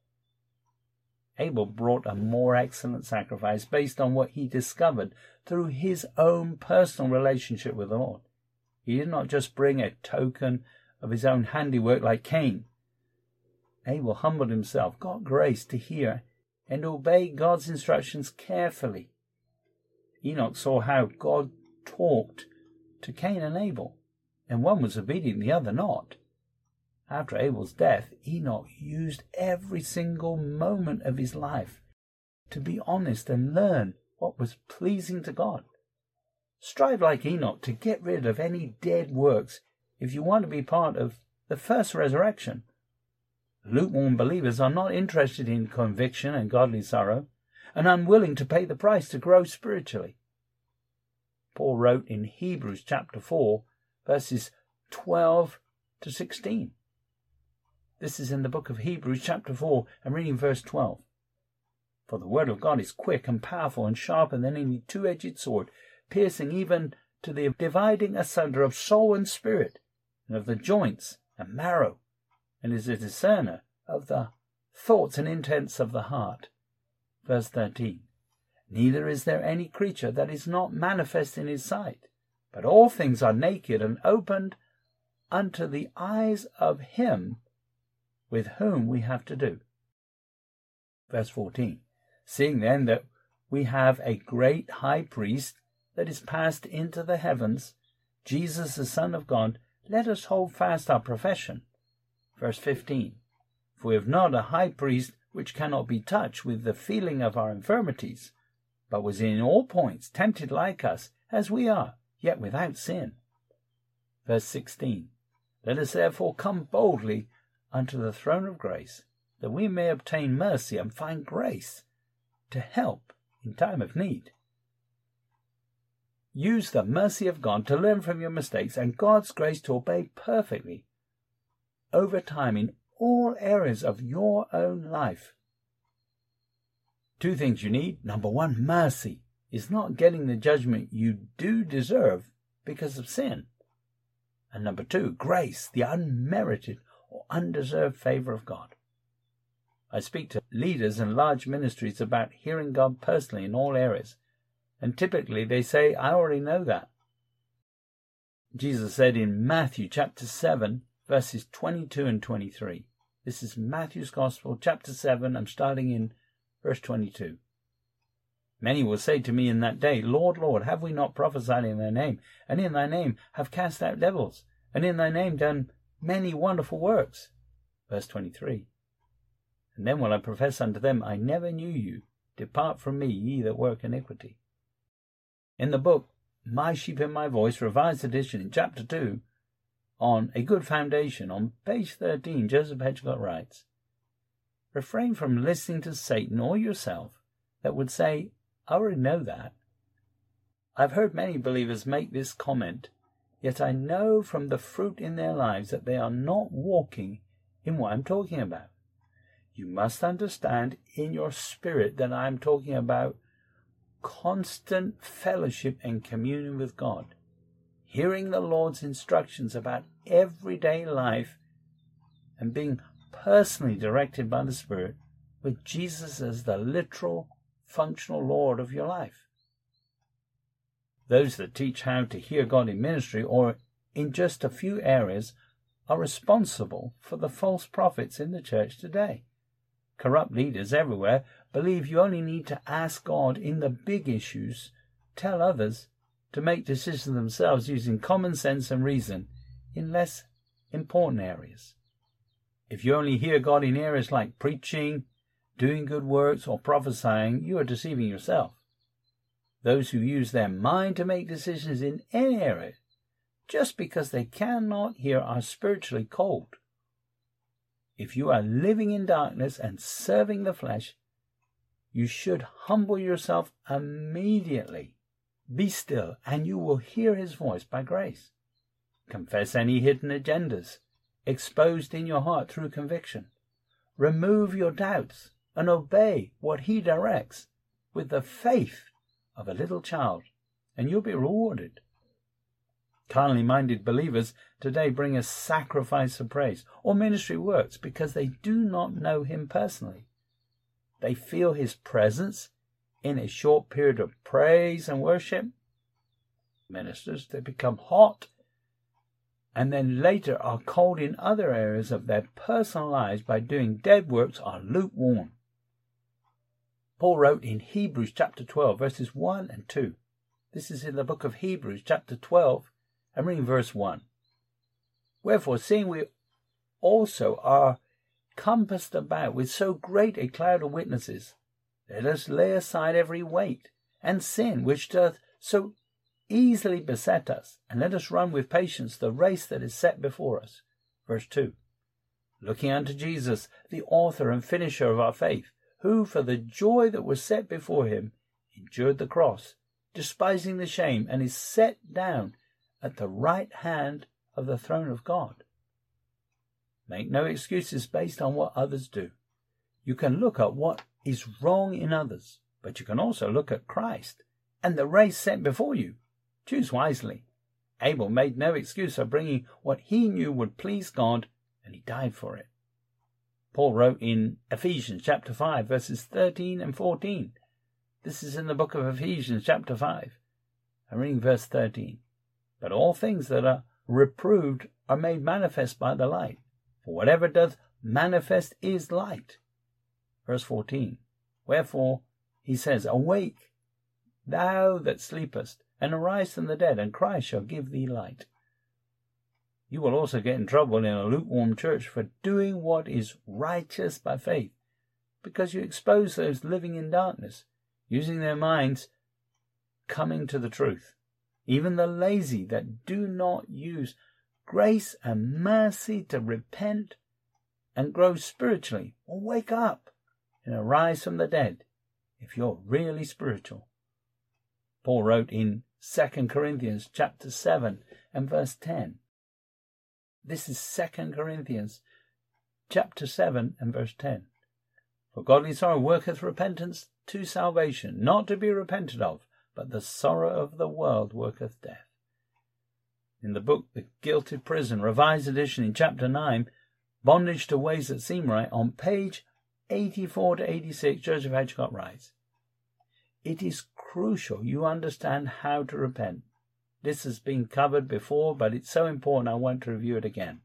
Abel brought a more excellent sacrifice based on what he discovered through his own personal relationship with the Lord. He did not just bring a token of his own handiwork like Cain. Abel humbled himself, got grace to hear and obey God's instructions carefully. Enoch saw how God talked to Cain and Abel, and one was obedient, the other not. After Abel's death, Enoch used every single moment of his life to be honest and learn what was pleasing to God. Strive like Enoch to get rid of any dead works if you want to be part of the first resurrection. Lukewarm believers are not interested in conviction and godly sorrow, and unwilling to pay the price to grow spiritually. Paul wrote in Hebrews chapter four, verses twelve to sixteen. This is in the book of Hebrews chapter four, and reading verse twelve. For the word of God is quick and powerful and sharper than any two-edged sword, piercing even to the dividing asunder of soul and spirit, and of the joints and marrow, and is a discerner of the thoughts and intents of the heart. Verse thirteen. Neither is there any creature that is not manifest in his sight, but all things are naked and opened unto the eyes of him with whom we have to do. Verse fourteen. Seeing then that we have a great high priest that is passed into the heavens, Jesus the Son of God, let us hold fast our profession. Verse fifteen. For we have not a high priest which cannot be touched with the feeling of our infirmities, but was in all points tempted like us, as we are, yet without sin. Verse sixteen. Let us therefore come boldly unto the throne of grace, that we may obtain mercy and find grace to help in time of need. Use the mercy of God to learn from your mistakes and God's grace to obey perfectly over time in all areas of your own life. Two things you need. Number one, mercy is not getting the judgment you do deserve because of sin. And number two, grace, the unmerited or undeserved favor of God. I speak to leaders in large ministries about hearing God personally in all areas, and typically they say, I already know that. Jesus said in Matthew chapter seven, verses twenty-two and twenty-three. This is Matthew's Gospel, chapter seven, I'm starting in verse twenty-two. Many will say to me in that day, Lord, Lord, have we not prophesied in thy name, and in thy name have cast out devils, and in thy name done many wonderful works? Verse twenty-three. And then will I profess unto them, I never knew you. Depart from me, ye that work iniquity. In the book, My Sheep Hear My Voice, Revised Edition, in chapter two, on A Good Foundation, on page thirteen, Joseph Hedgecott writes, refrain from listening to Satan or yourself that would say, I already know that. I've heard many believers make this comment, yet I know from the fruit in their lives that they are not walking in what I'm talking about. You must understand in your spirit that I am talking about constant fellowship and communion with God, hearing the Lord's instructions about everyday life and being personally directed by the Spirit, with Jesus as the literal, functional Lord of your life. Those that teach how to hear God in ministry or in just a few areas are responsible for the false prophets in the church today. Corrupt leaders everywhere believe you only need to ask God in the big issues, tell others to make decisions themselves using common sense and reason in less important areas. If you only hear God in areas like preaching, doing good works, or prophesying, you are deceiving yourself. Those who use their mind to make decisions in any area just because they cannot hear are spiritually cold. If you are living in darkness and serving the flesh, you should humble yourself immediately. Be still, and you will hear his voice by grace. Confess any hidden agendas exposed in your heart through conviction. Remove your doubts and obey what he directs with the faith of a little child, and you'll be rewarded. Carnally minded believers today bring a sacrifice of praise or ministry works because they do not know him personally. They feel his presence in a short period of praise and worship. Ministers, they become hot and then later are cold in other areas of their personal lives by doing dead works, are lukewarm. Paul wrote in Hebrews chapter twelve, verses one and two. This is in the book of Hebrews chapter twelve, and reading verse one. Wherefore, seeing we also are compassed about with so great a cloud of witnesses, let us lay aside every weight and sin which doth so easily beset us, and let us run with patience the race that is set before us. Verse two. Looking unto Jesus, the author and finisher of our faith, who for the joy that was set before him endured the cross, despising the shame, and is set down at the right hand of the throne of God. Make no excuses based on what others do. You can look at what is wrong in others, but you can also look at Christ and the race set before you. Choose wisely. Abel made no excuse of bringing what he knew would please God, and he died for it. Paul wrote in Ephesians chapter five, verses thirteen and fourteen. This is in the book of Ephesians chapter five. I'm reading verse thirteen. But all things that are reproved are made manifest by the light. For whatever doth manifest is light. Verse fourteen. Wherefore he says, Awake, thou that sleepest, and arise from the dead, and Christ shall give thee light. You will also get in trouble in a lukewarm church for doing what is righteous by faith, because you expose those living in darkness, using their minds, coming to the truth. Even the lazy that do not use grace and mercy to repent and grow spiritually will wake up and arise from the dead if you're really spiritual. Paul wrote in Second Corinthians chapter seven and verse ten. This is Second Corinthians chapter seven and verse ten. For godly sorrow worketh repentance to salvation, not to be repented of, but the sorrow of the world worketh death. In the book The Guilty Prison, Revised Edition, in chapter nine, Bondage to Ways That Seem Right, on page eighty-four to eighty-six, Joseph Hedgecott writes, It is crucial you understand how to repent. This has been covered before, but it's so important I want to review it again.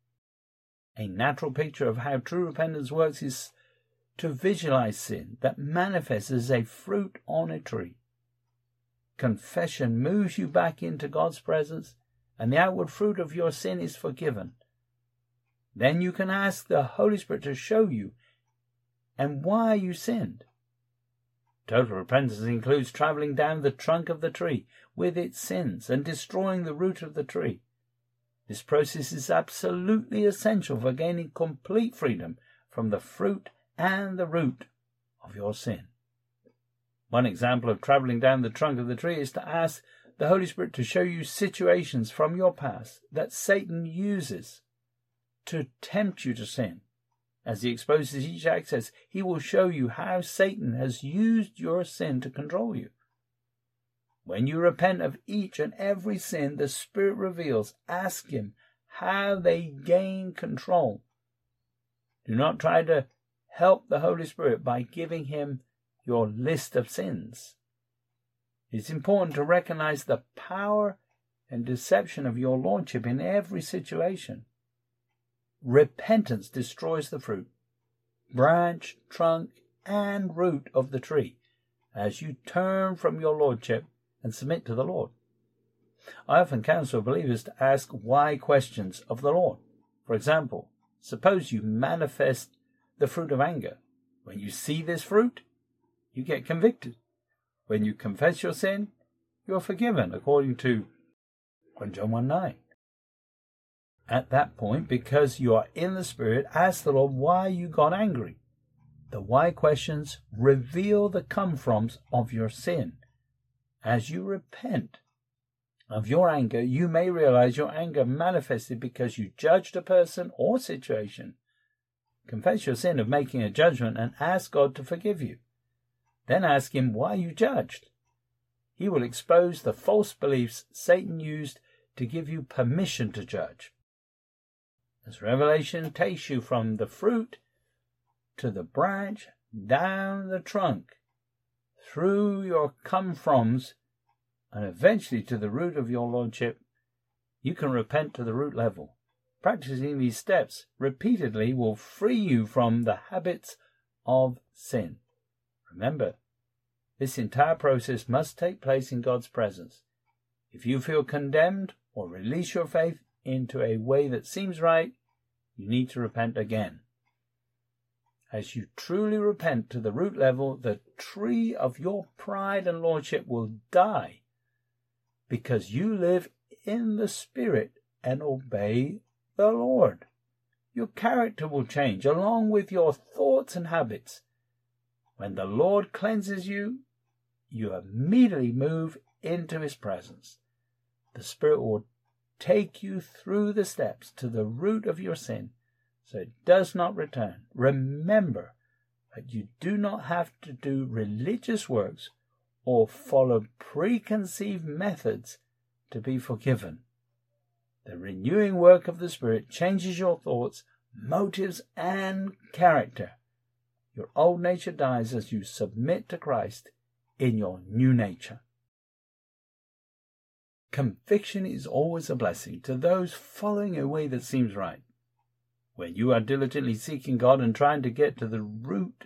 A natural picture of how true repentance works is to visualize sin that manifests as a fruit on a tree. Confession moves you back into God's presence, and the outward fruit of your sin is forgiven. Then you can ask the Holy Spirit to show you and why you sinned. Total repentance includes traveling down the trunk of the tree with its sins and destroying the root of the tree. This process is absolutely essential for gaining complete freedom from the fruit and the root of your sin. One example of traveling down the trunk of the tree is to ask the Holy Spirit to show you situations from your past that Satan uses to tempt you to sin, As he exposes each access, he will show you how Satan has used your sin to control you. When you repent of each and every sin the Spirit reveals, ask him how they gain control. Do not try to help the Holy Spirit by giving him your list of sins. It's important to recognize the power and deception of your Lordship in every situation. Repentance destroys the fruit, branch, trunk, and root of the tree as you turn from your Lordship and submit to the Lord. I often counsel believers to ask why questions of the Lord. For example, suppose you manifest the fruit of anger. When you see this fruit, you get convicted. When you confess your sin, you are forgiven, according to First John one nine. At that point, because you are in the Spirit, ask the Lord why you got angry. The why questions reveal the come-froms of your sin. As you repent of your anger, you may realize your anger manifested because you judged a person or situation. Confess your sin of making a judgment and ask God to forgive you. Then ask him why you judged. He will expose the false beliefs Satan used to give you permission to judge. As revelation takes you from the fruit to the branch, down the trunk, through your come-froms, and eventually to the root of your Lordship, you can repent to the root level. Practicing these steps repeatedly will free you from the habits of sin. Remember, this entire process must take place in God's presence. If you feel condemned or release your faith into a way that seems right, you need to repent again. As you truly repent to the root level, the tree of your pride and lordship will die, because you live in the Spirit and obey the Lord. Your character will change along with your thoughts and habits. When the Lord cleanses you, you immediately move into his presence. The Spirit will take you through the steps to the root of your sin, so it does not return. Remember that you do not have to do religious works or follow preconceived methods to be forgiven. The renewing work of the Spirit changes your thoughts, motives, and character. Your old nature dies as you submit to Christ in your new nature. Conviction is always a blessing to those following a way that seems right. When you are diligently seeking God and trying to get to the root,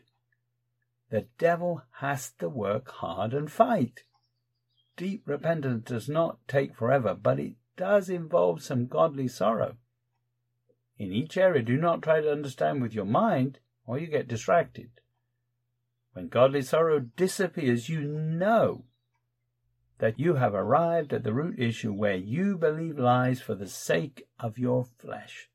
the devil has to work hard and fight. Deep repentance does not take forever, but it does involve some godly sorrow. In each area, do not try to understand with your mind, or you get distracted. When godly sorrow disappears, you know that you have arrived at the root issue where you believe lies for the sake of your flesh.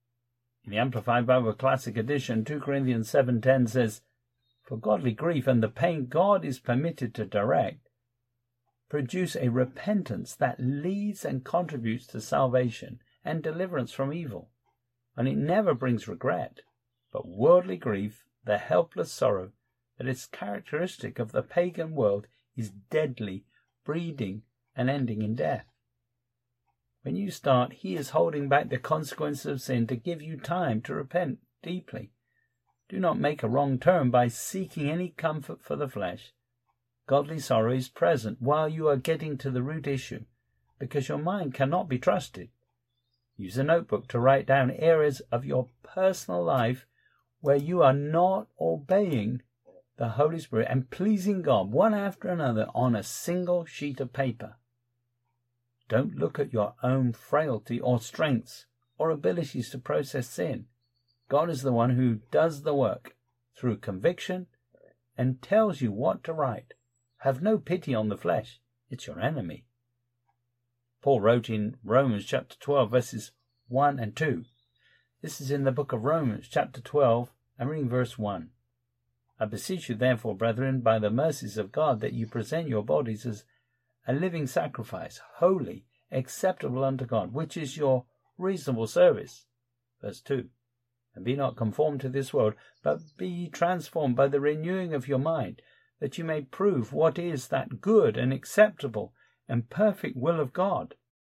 In the Amplified Bible Classic Edition, Second Corinthians seven ten says, "For godly grief and the pain God is permitted to direct produce a repentance that leads and contributes to salvation and deliverance from evil, and it never brings regret, but worldly grief, the helpless sorrow that is characteristic of the pagan world, is deadly, breeding and ending in death." When you start, he is holding back the consequences of sin to give you time to repent deeply. Do not make a wrong turn by seeking any comfort for the flesh. Godly sorrow is present while you are getting to the root issue, because your mind cannot be trusted. Use a notebook to write down areas of your personal life where you are not obeying the Holy Spirit and pleasing God one after another on a single sheet of paper. Don't look at your own frailty or strengths or abilities to process sin. God is the one who does the work through conviction and tells you what to write. Have no pity on the flesh. It's your enemy. Paul wrote in Romans chapter twelve, verses one and two. This is in the book of Romans chapter twelve, and reading verse one. "I beseech you therefore, brethren, by the mercies of God, that you present your bodies as a living sacrifice, holy, acceptable unto God, which is your reasonable service." Verse two. And be not conformed to this world, but be ye transformed by the renewing of your mind, that you may prove what is that good and acceptable and perfect will of God.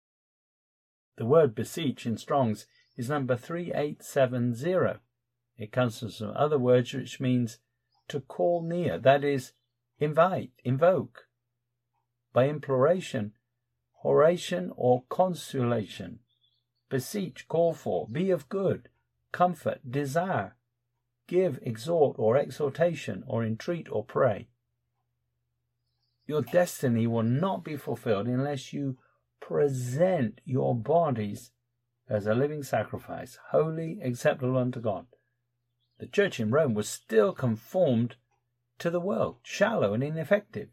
The word beseech in Strong's is number three eight seven zero. It comes from some other words which means to call near, that is, invite, invoke. By imploration, oration or consolation. Beseech, call for, be of good, comfort, desire, give, exhort or exhortation or entreat or pray. Your destiny will not be fulfilled unless you present your bodies as a living sacrifice, holy, acceptable unto God. The church in Rome was still conformed to the world, shallow and ineffective.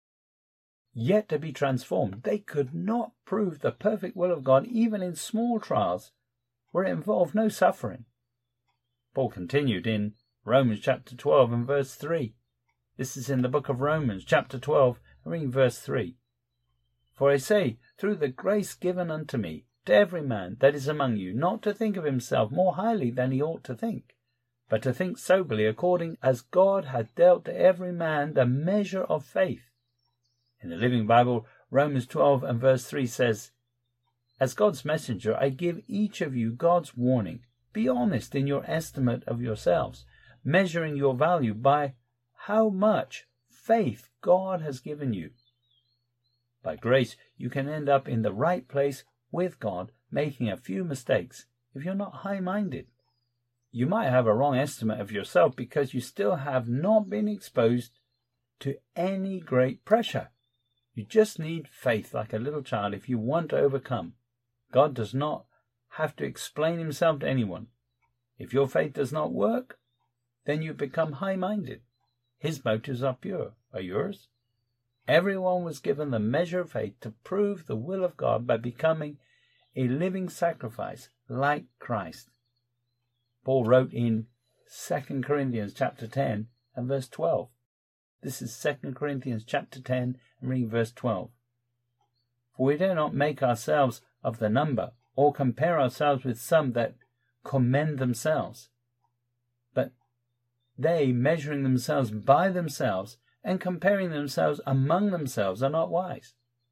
Yet to be transformed, they could not prove the perfect will of God even in small trials where it involved no suffering. Paul continued in Romans chapter twelve and verse three. This is in the book of Romans chapter twelve and reading verse three. For I say, through the grace given unto me, to every man that is among you, not to think of himself more highly than he ought to think, but to think soberly according as God hath dealt to every man the measure of faith. In the Living Bible, Romans twelve and verse three says, As God's messenger, I give each of you God's warning. Be honest in your estimate of yourselves, measuring your value by how much faith God has given you. By grace, you can end up in the right place with God, making a few mistakes if you're not high-minded. You might have a wrong estimate of yourself because you still have not been exposed to any great pressure. You just need faith like a little child if you want to overcome. God does not have to explain himself to anyone. If your faith does not work, then you become high-minded. His motives are pure. Are yours? Everyone was given the measure of faith to prove the will of God by becoming a living sacrifice like Christ. Paul wrote in Second Corinthians chapter ten and verse twelve. This is Second Corinthians chapter ten and reading verse twelve. For we dare not make ourselves of the number, or compare ourselves with some that commend themselves. But they, measuring themselves by themselves, and comparing themselves among themselves, are not wise.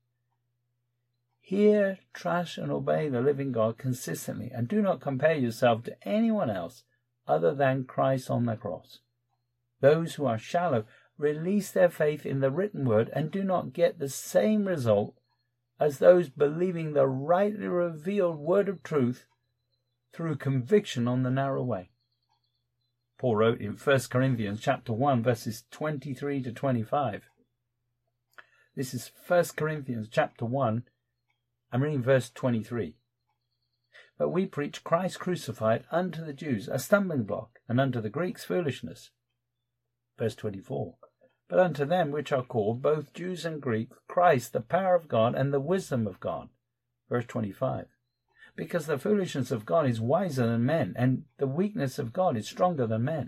Hear, trust, and obey the living God consistently, and do not compare yourself to anyone else other than Christ on the cross. Those who are shallow release their faith in the written word and do not get the same result as those believing the rightly revealed word of truth through conviction on the narrow way. Paul wrote in First Corinthians chapter one, verses twenty-three to twenty-five. This is First Corinthians chapter one, I'm reading verse twenty-three. But we preach Christ crucified unto the Jews, a stumbling block, and unto the Greeks foolishness. Verse twenty-four. But unto them which are called, both Jews and Greeks, Christ the power of God and the wisdom of God. Verse twenty-five. Because the foolishness of God is wiser than men, and the weakness of God is stronger than men.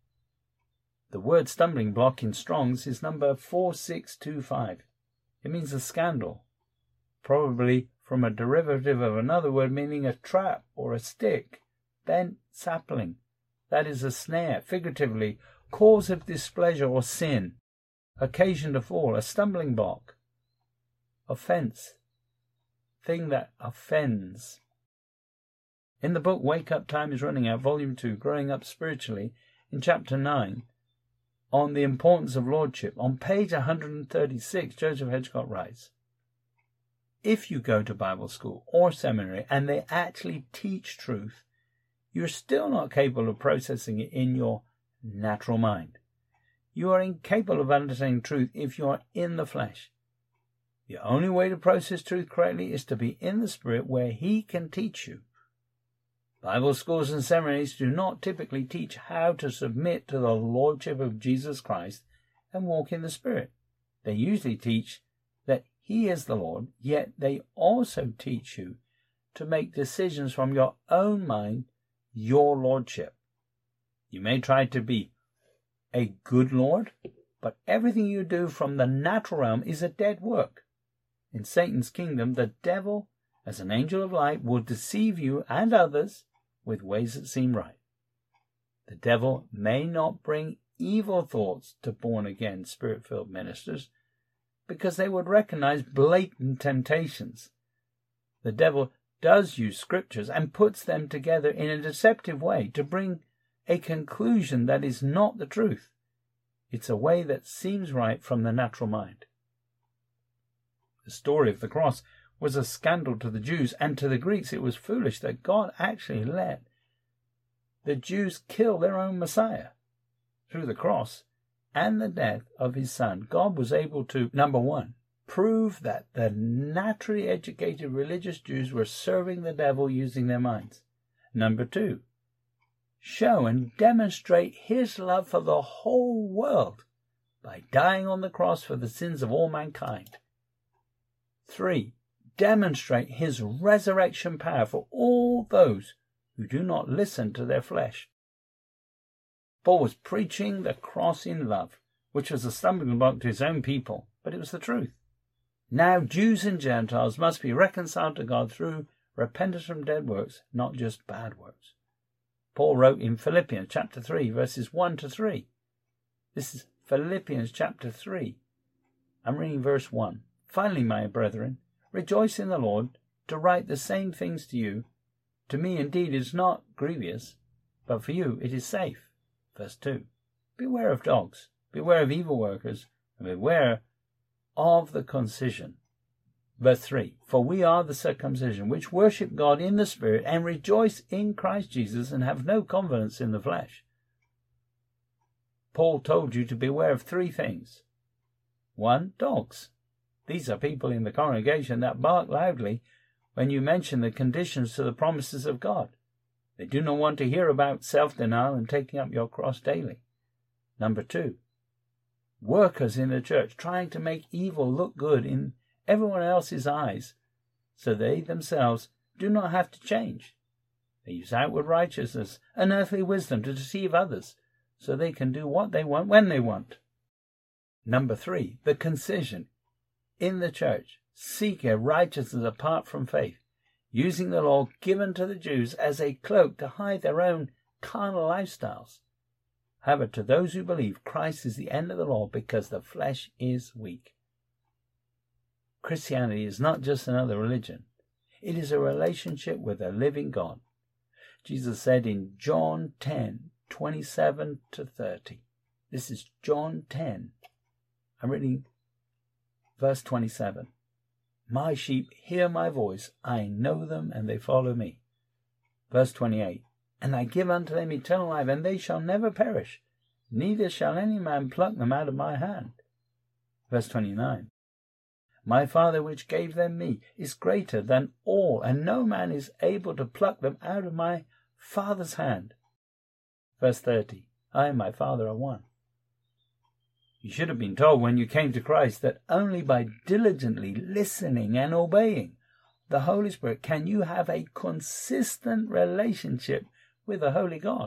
The word stumbling block in Strong's is number four six two five. It means a scandal, probably from a derivative of another word meaning a trap or a stick, bent sapling. That is a snare, figuratively, cause of displeasure or sin, occasion to fall, a stumbling block, offense, thing that offends. In the book Wake Up, Time is Running Out, Volume two, Growing Up Spiritually, in Chapter nine, on the importance of lordship, on page one hundred thirty-six, Joseph Hedgecott writes, if you go to Bible school or seminary and they actually teach truth, you're still not capable of processing it in your natural mind. You are incapable of understanding truth if you are in the flesh. The only way to process truth correctly is to be in the Spirit where He can teach you. Bible schools and seminaries do not typically teach how to submit to the Lordship of Jesus Christ and walk in the Spirit. They usually teach that He is the Lord, yet they also teach you to make decisions from your own mind, your Lordship. You may try to be a good Lord, but everything you do from the natural realm is a dead work. In Satan's kingdom, the devil, as an angel of light, will deceive you and others with ways that seem right. The devil may not bring evil thoughts to born-again, Spirit-filled ministers because they would recognize blatant temptations. The devil does use scriptures and puts them together in a deceptive way to bring a conclusion that is not the truth. It's a way that seems right from the natural mind. The story of the cross was a scandal to the Jews, and to the Greeks it was foolish that God actually let the Jews kill their own Messiah. Through the cross and the death of his son, God was able to, number one, prove that the naturally educated religious Jews were serving the devil using their minds. Number two, show and demonstrate his love for the whole world by dying on the cross for the sins of all mankind. Three, demonstrate his resurrection power for all those who do not listen to their flesh. Paul was preaching the cross in love, which was a stumbling block to his own people, but it was the truth. Now Jews and Gentiles must be reconciled to God through repentance from dead works, not just bad works. Paul wrote in Philippians chapter three, verses one to three. This is Philippians chapter three. I'm reading verse one. Finally, my brethren, rejoice in the Lord. To write the same things to you, to me indeed is not grievous, but for you it is safe. Verse two. Beware of dogs, beware of evil workers, and beware of the concision. Verse three. For we are the circumcision, which worship God in the Spirit, and rejoice in Christ Jesus, and have no confidence in the flesh. Paul told you to beware of three things. One, dogs. These are people in the congregation that bark loudly when you mention the conditions to the promises of God. They do not want to hear about self-denial and taking up your cross daily. Number two, workers in the church trying to make evil look good in everyone else's eyes so they themselves do not have to change. They use outward righteousness and earthly wisdom to deceive others so they can do what they want when they want. Number three, the concision in the church seek a righteousness apart from faith, using the law given to the Jews as a cloak to hide their own carnal lifestyles. However, to those who believe, Christ is the end of the law because the flesh is weak. Christianity is not just another religion. It is a relationship with a living God. Jesus said in John ten, twenty-seven to thirty. This is John ten. I'm reading verse twenty-seven. My sheep hear my voice, I know them, and they follow me. Verse twenty-eight. And I give unto them eternal life, and they shall never perish, neither shall any man pluck them out of my hand. Verse twenty-nine. My Father which gave them me is greater than all, and no man is able to pluck them out of my Father's hand. Verse thirty. I and my Father are one. You should have been told when you came to Christ that only by diligently listening and obeying the Holy Spirit can you have a consistent relationship with the Holy God.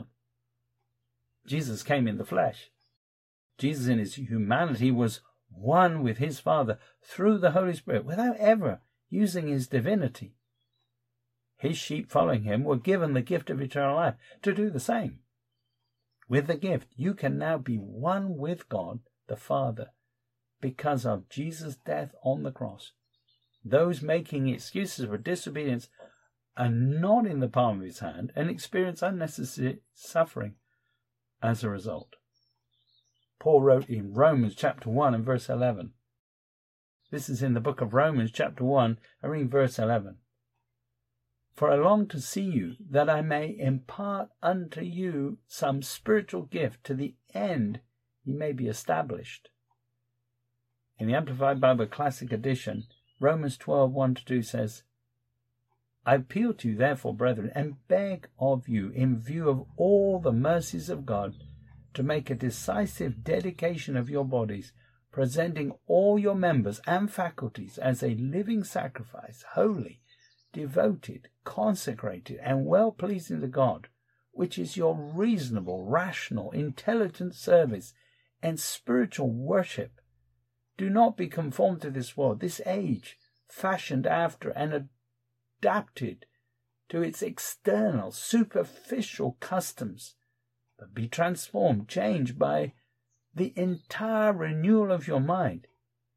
Jesus came in the flesh. Jesus in his humanity was one with his Father through the Holy Spirit without ever using his divinity. His sheep following him were given the gift of eternal life to do the same. With the gift, you can now be one with God the Father because of Jesus' death on the cross. Those making excuses for disobedience are not in the palm of his hand and experience unnecessary suffering as a result. Paul wrote in Romans chapter one and verse eleven. This is in the book of Romans chapter one, I read verse eleven. For I long to see you, that I may impart unto you some spiritual gift, to the end ye may be established. In the Amplified Bible Classic Edition, Romans twelve, one to two says, I appeal to you, therefore, brethren, and beg of you, in view of all the mercies of God, to make a decisive dedication of your bodies, presenting all your members and faculties as a living sacrifice, holy, devoted, consecrated, and well-pleasing to God, which is your reasonable, rational, intelligent service and spiritual worship. Do not be conformed to this world, this age, fashioned after and adapted to its external, superficial customs, but be transformed, changed by the entire renewal of your mind,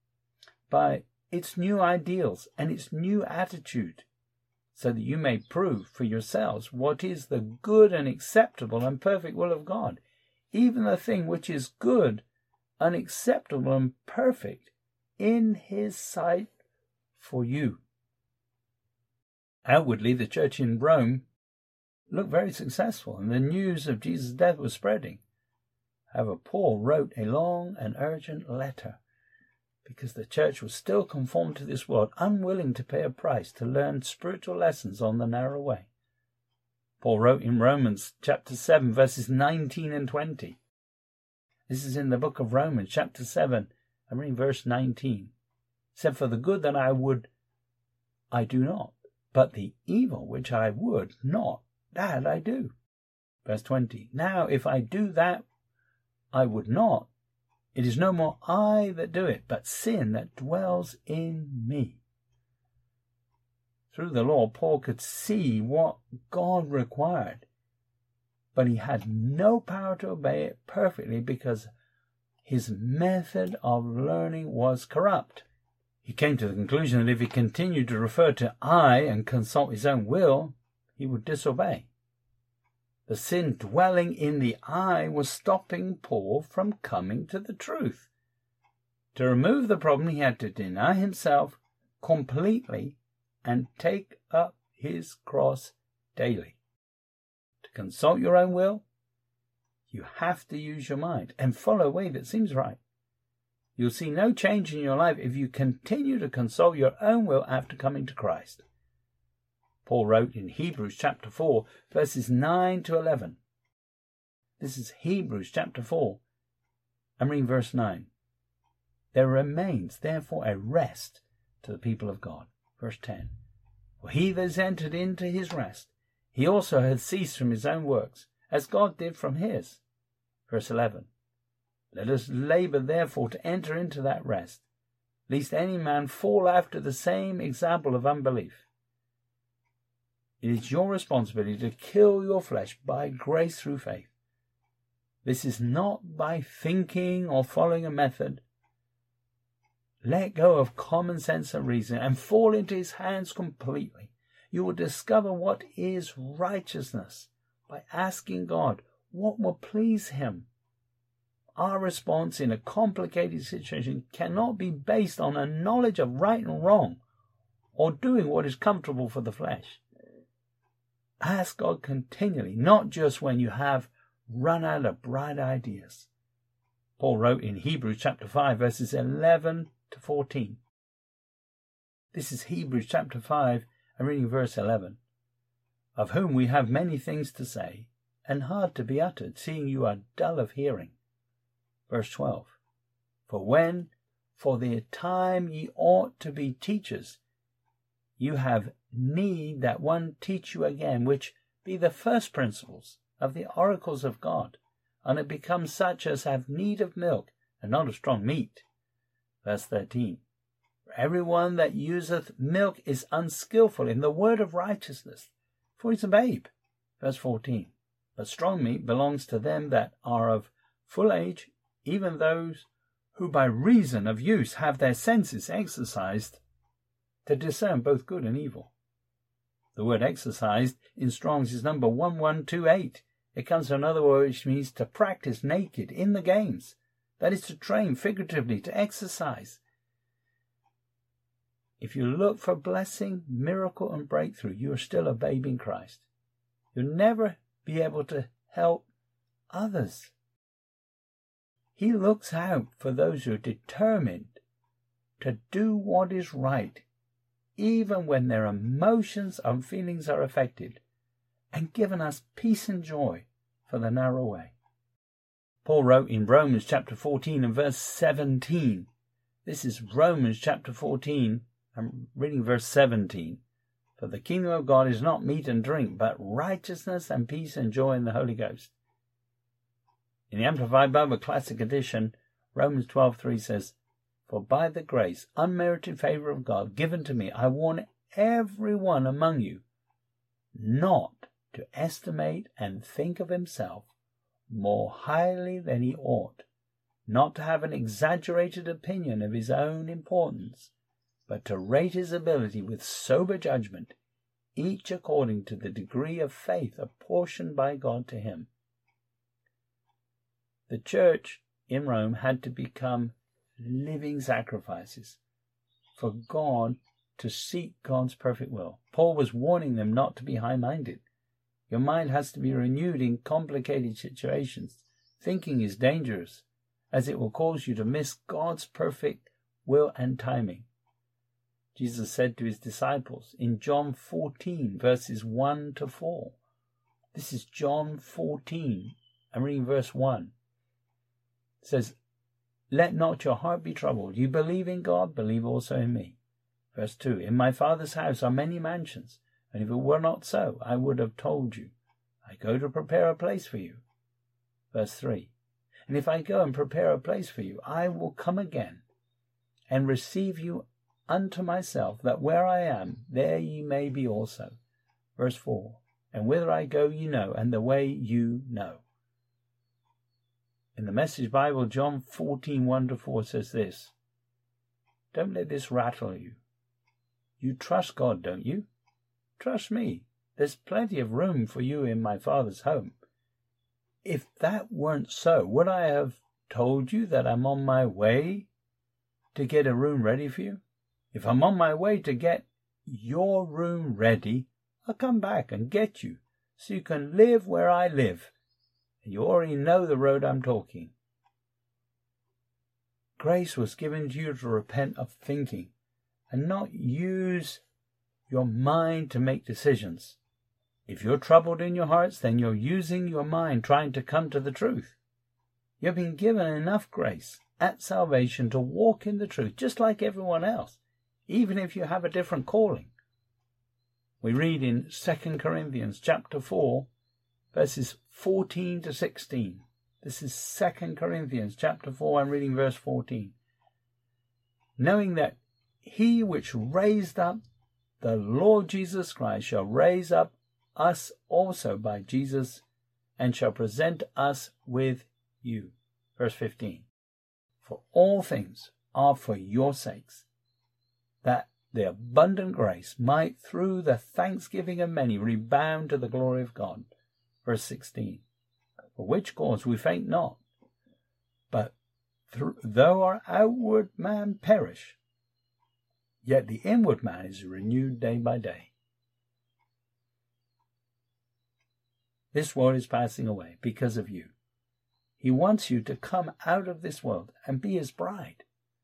by its new ideals and its new attitude, so that you may prove for yourselves what is the good and acceptable and perfect will of God, even the thing which is good and acceptable and perfect in his sight for you. Outwardly, the church in Rome looked very successful, and the news of Jesus' death was spreading. However, Paul wrote a long and urgent letter because the church was still conformed to this world, unwilling to pay a price to learn spiritual lessons on the narrow way. Paul wrote in Romans chapter seven, verses nineteen and twenty. This is in the book of Romans chapter seven, I'm reading verse nineteen. It said, "For the good that I would, I do not, but the evil which I would not, that I do." Verse twenty. "Now if I do that I would not, it is no more I that do it, but sin that dwells in me." Through the law, Paul could see what God required, but he had no power to obey it perfectly because his method of learning was corrupt. He came to the conclusion that if he continued to refer to I and consult his own will, he would disobey. The sin dwelling in the I was stopping Paul from coming to the truth. To remove the problem, he had to deny himself completely and take up his cross daily. To consult your own will, you have to use your mind and follow a way that seems right. You'll see no change in your life if you continue to consult your own will after coming to Christ. Paul wrote in Hebrews chapter four, verses nine to eleven. This is Hebrews chapter four. I'm reading verse nine. "There remains therefore a rest to the people of God." Verse ten. "For he that is entered into his rest, he also hath ceased from his own works, as God did from his." Verse eleven. "Let us labour therefore to enter into that rest, lest any man fall after the same example of unbelief." It is your responsibility to kill your flesh by grace through faith. This is not by thinking or following a method. Let go of common sense and reason and fall into his hands completely. You will discover what is righteousness by asking God what will please him. Our response in a complicated situation cannot be based on a knowledge of right and wrong or doing what is comfortable for the flesh. Ask God continually, not just when you have run out of bright ideas. Paul wrote in Hebrews chapter five, verses eleven to fourteen. This is Hebrews chapter five, I'm reading verse eleven. "Of whom we have many things to say, and hard to be uttered, seeing you are dull of hearing." Verse twelve. "For when, for the time ye ought to be teachers, you have need that one teach you again, which be the first principles of the oracles of God, and it becomes such as have need of milk, and not of strong meat." Verse thirteen. "For every one that useth milk is unskilful in the word of righteousness, for he is a babe." Verse fourteen. "But strong meat belongs to them that are of full age, even those who by reason of use have their senses exercised to discern both good and evil." The word exercised in Strong's is number one one two eight. It comes from another word which means to practice naked in the games. That is to train figuratively, to exercise. If you look for blessing, miracle, and breakthrough, you are still a babe in Christ. You'll never be able to help others. He looks out for those who are determined to do what is right, even when their emotions and feelings are affected, and given us peace and joy for the narrow way. Paul wrote in Romans chapter fourteen and verse seventeen. This is Romans chapter fourteen. I'm reading verse seventeen. "For the kingdom of God is not meat and drink, but righteousness and peace and joy in the Holy Ghost." In the Amplified Bible Classic Edition, Romans twelve three says, "For by the grace, unmerited favour of God given to me, I warn every one among you not to estimate and think of himself more highly than he ought, not to have an exaggerated opinion of his own importance, but to rate his ability with sober judgment, each according to the degree of faith apportioned by God to him. The church in Rome had to become living sacrifices for God, to seek God's perfect will. Paul was warning them not to be high-minded. Your mind has to be renewed in complicated situations. Thinking is dangerous, as it will cause you to miss God's perfect will and timing. Jesus said to his disciples in John fourteen, verses one to four. This is John fourteen. I'm reading verse one. It says, "Let not your heart be troubled. You believe in God, believe also in me." Verse two, "In my Father's house are many mansions, and if it were not so, I would have told you. I go to prepare a place for you." Verse three, "And if I go and prepare a place for you, I will come again and receive you unto myself, that where I am, there ye may be also." Verse four, "And whither I go ye know, and the way you know." In the Message Bible, John fourteen, one to four says this, "Don't let this rattle you. You trust God, don't you? Trust me. There's plenty of room for you in my Father's home. If that weren't so, would I have told you that I'm on my way to get a room ready for you? If I'm on my way to get your room ready, I'll come back and get you so you can live where I live. And you already know the road I'm talking." Grace was given to you to repent of thinking and not use your mind to make decisions. If you're troubled in your hearts, then you're using your mind trying to come to the truth. You've been given enough grace at salvation to walk in the truth, just like everyone else, even if you have a different calling. We read in Second Corinthians chapter four, verses fourteen to sixteen. This is Second Corinthians chapter four, I'm reading verse fourteen. "Knowing that he which raised up the Lord Jesus Christ shall raise up us also by Jesus, and shall present us with you." Verse fifteen. "For all things are for your sakes, that the abundant grace might through the thanksgiving of many rebound to the glory of God." Verse sixteen. "For which cause we faint not, but th- though our outward man perish, yet the inward man is renewed day by day." This world is passing away because of you. He wants you to come out of this world and be his bride.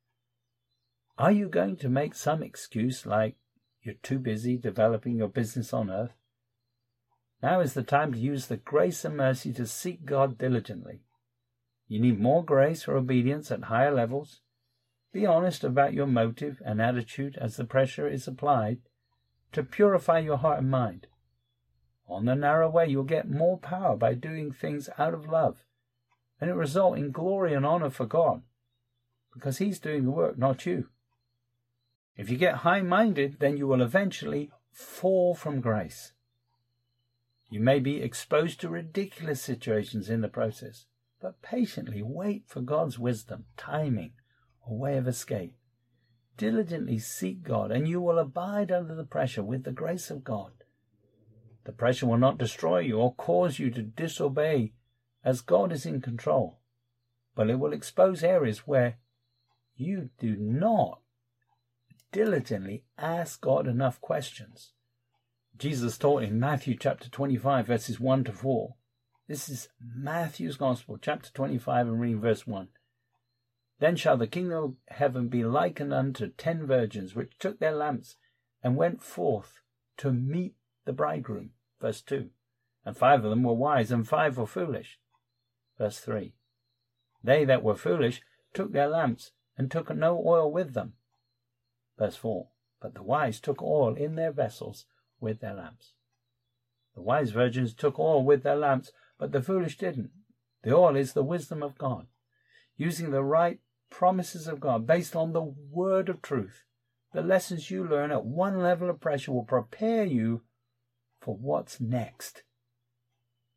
Are you going to make some excuse like you're too busy developing your business on earth? Now is the time to use the grace and mercy to seek God diligently. You need more grace for obedience at higher levels. Be honest about your motive and attitude as the pressure is applied to purify your heart and mind. On the narrow way, you'll get more power by doing things out of love, and it will result in glory and honor for God, because he's doing the work, not you. If you get high-minded, then you will eventually fall from grace. You may be exposed to ridiculous situations in the process, but patiently wait for God's wisdom, timing, or way of escape. Diligently seek God, and you will abide under the pressure with the grace of God. The pressure will not destroy you or cause you to disobey, as God is in control, but it will expose areas where you do not diligently ask God enough questions. Jesus taught in Matthew chapter twenty-five, verses one to four. This is Matthew's Gospel, chapter twenty-five, and reading verse one. "Then shall the kingdom of heaven be likened unto ten virgins, which took their lamps and went forth to meet the bridegroom." Verse two. "And five of them were wise, and five were foolish." Verse three. "They that were foolish took their lamps, and took no oil with them." Verse four. "But the wise took oil in their vessels with their lamps." The wise virgins took oil with their lamps, but the foolish didn't. The oil is the wisdom of God, using the right promises of God based on the word of truth. The lessons you learn at one level of pressure will prepare you for what's next.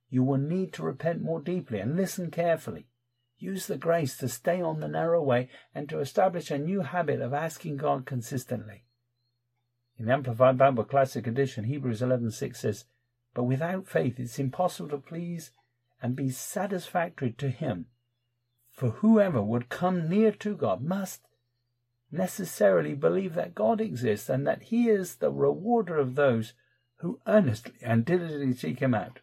you will need to repent more deeply and listen carefully. Use the grace to stay on the narrow way and to establish a new habit of asking God consistently. In the Amplified Bible Classic Edition, Hebrews eleven six says, "But without faith it's impossible to please and be satisfactory to Him. For whoever would come near to God must necessarily believe that God exists and that He is the rewarder of those who earnestly and diligently seek Him out."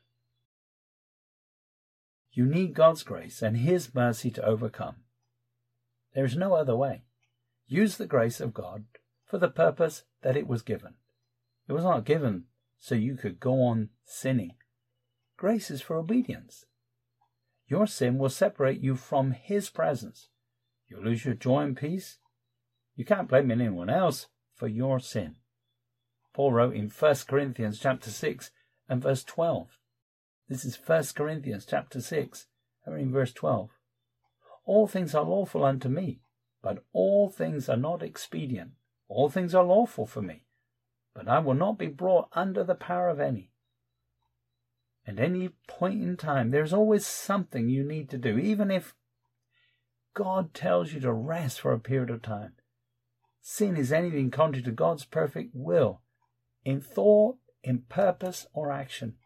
You need God's grace and His mercy to overcome. There is no other way. Use the grace of God for the purpose that it was given. It was not given so you could go on sinning. Grace is for obedience. Your sin will separate you from His presence. You'll lose your joy and peace. You can't blame anyone else for your sin. Paul wrote in First Corinthians chapter six and verse twelve. This is First Corinthians chapter six, and in verse twelve. "All things are lawful unto me, but all things are not expedient. All things are lawful for me, but I will not be brought under the power of any." At any point in time, there's always something you need to do, even if God tells you to rest for a period of time. Sin is anything contrary to God's perfect will, in thought, in purpose, or action.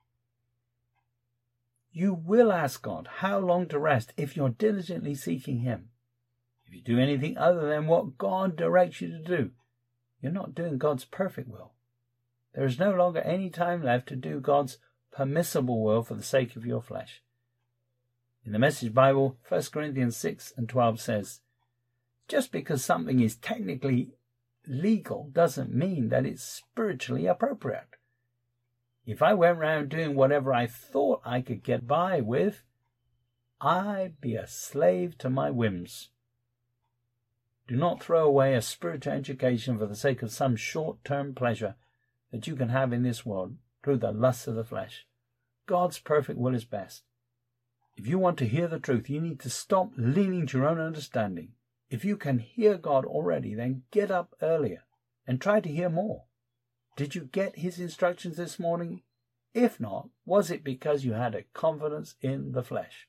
You will ask God how long to rest if you're diligently seeking Him. If you do anything other than what God directs you to do, you're not doing God's perfect will. There is no longer any time left to do God's permissible will for the sake of your flesh. In the Message Bible, First Corinthians six and twelve says, "Just because something is technically legal doesn't mean that it's spiritually appropriate. If I went round doing whatever I thought I could get by with, I'd be a slave to my whims." Do not throw away a spiritual education for the sake of some short-term pleasure that you can have in this world through the lusts of the flesh. God's perfect will is best. If you want to hear the truth, you need to stop leaning to your own understanding. If you can hear God already, then get up earlier and try to hear more. Did you get His instructions this morning? If not, was it because you had a confidence in the flesh?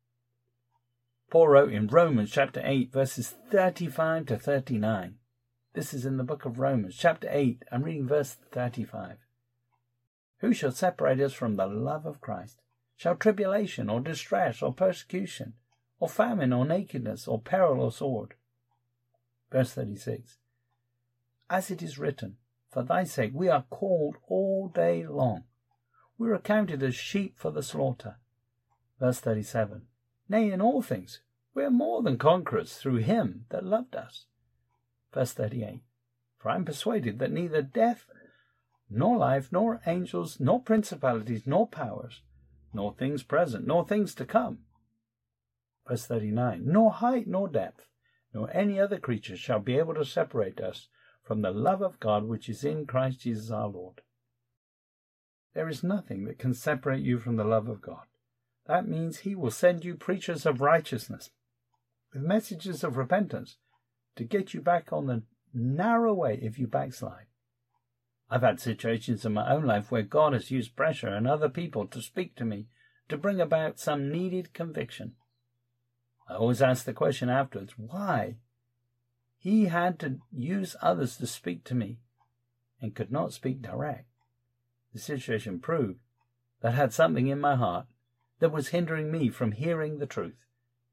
Paul wrote in Romans chapter eight, verses thirty-five to thirty-nine. This is in the book of Romans chapter eight. I'm reading verse thirty-five. "Who shall separate us from the love of Christ? Shall tribulation, or distress, or persecution, or famine, or nakedness, or peril, or sword?" Verse thirty-six. "As it is written, for thy sake we are called all day long. We are accounted as sheep for the slaughter." Verse thirty-seven. "Nay, in all things we are more than conquerors through Him that loved us." Verse thirty-eight. "For I am persuaded that neither death, nor life, nor angels, nor principalities, nor powers, nor things present, nor things to come." Verse thirty-nine. "Nor height, nor depth, nor any other creature shall be able to separate us from the love of God which is in Christ Jesus our Lord." There is nothing that can separate you from the love of God. That means He will send you preachers of righteousness with messages of repentance to get you back on the narrow way if you backslide. I've had situations in my own life where God has used pressure and other people to speak to me to bring about some needed conviction. I always ask the question afterwards, why He had to use others to speak to me and could not speak direct. The situation proved that I had something in my heart that was hindering me from hearing the truth.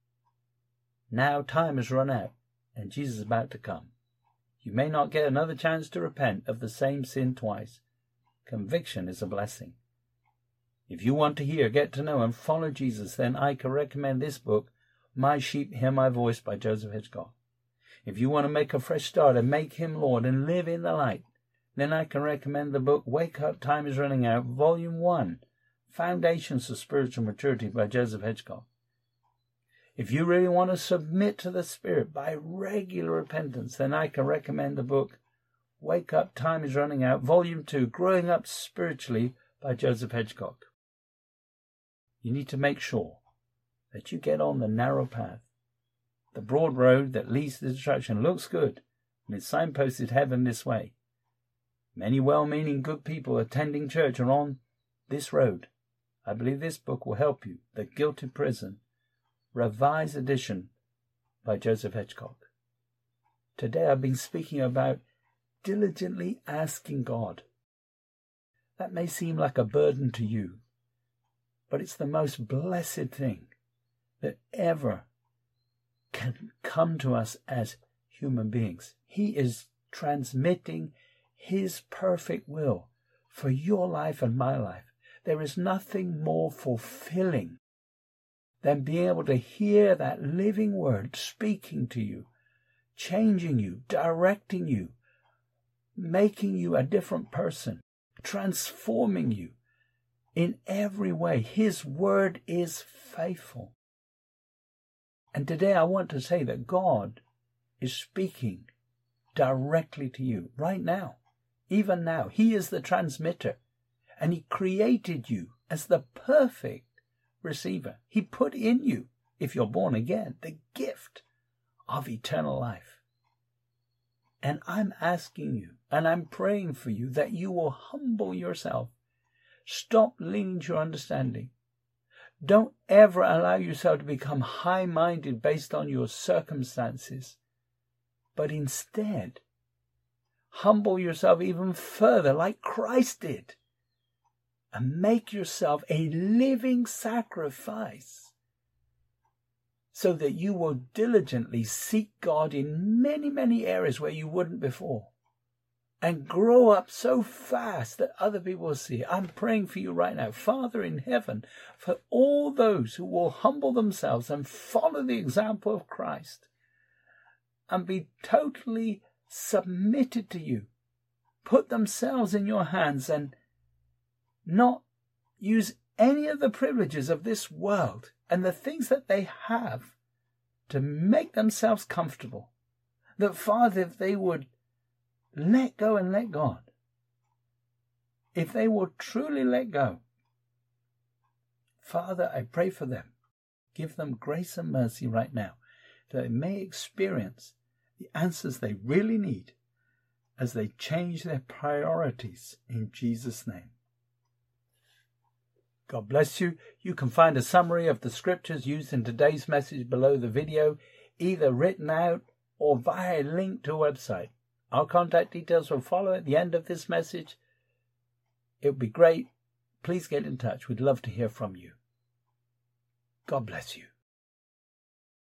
Now time has run out and Jesus is about to come. You may not get another chance to repent of the same sin twice. Conviction is a blessing. If you want to hear, get to know, and follow Jesus, then I can recommend this book, My Sheep Hear My Voice by Joseph Hitchcock. If you want to make a fresh start and make Him Lord and live in the light, then I can recommend the book Wake Up, Time is Running Out, Volume one, Foundations of Spiritual Maturity by Joseph Hitchcock. If you really want to submit to the Spirit by regular repentance, then I can recommend the book Wake Up, Time is Running Out, Volume two, Growing Up Spiritually by Joseph Hitchcock. You need to make sure that you get on the narrow path. The broad road that leads to destruction looks good, and it's signposted heaven this way. Many well-meaning good people attending church are on this road. I believe this book will help you. The Guilt in Prison, Revised Edition by Joseph Hedgecock. Today I've been speaking about diligently asking God. That may seem like a burden to you, but it's the most blessed thing that ever can come to us as human beings. He is transmitting His perfect will for your life and my life. There is nothing more fulfilling than being able to hear that living word speaking to you, changing you, directing you, making you a different person, transforming you in every way. His word is faithful. And today I want to say that God is speaking directly to you right now, even now. He is the transmitter, and He created you as the perfect receiver. He put in you, if you're born again, the gift of eternal life. And I'm asking you, and I'm praying for you, that you will humble yourself. Stop leaning to your understanding. Don't ever allow yourself to become high-minded based on your circumstances, but instead, humble yourself even further like Christ did, and make yourself a living sacrifice so that you will diligently seek God in many, many areas where you wouldn't before, and grow up so fast that other people will see. I'm praying for you right now, Father in heaven, for all those who will humble themselves and follow the example of Christ and be totally submitted to you, put themselves in your hands and not use any of the privileges of this world and the things that they have to make themselves comfortable. That, Father, if they would let go and let God, if they will truly let go, Father, I pray for them. Give them grace and mercy right now, that they may experience the answers they really need as they change their priorities in Jesus' name. God bless you. You can find a summary of the scriptures used in today's message below the video, either written out or via a link to a website. Our contact details will follow at the end of this message. It would be great. Please get in touch. We'd love to hear from you. God bless you.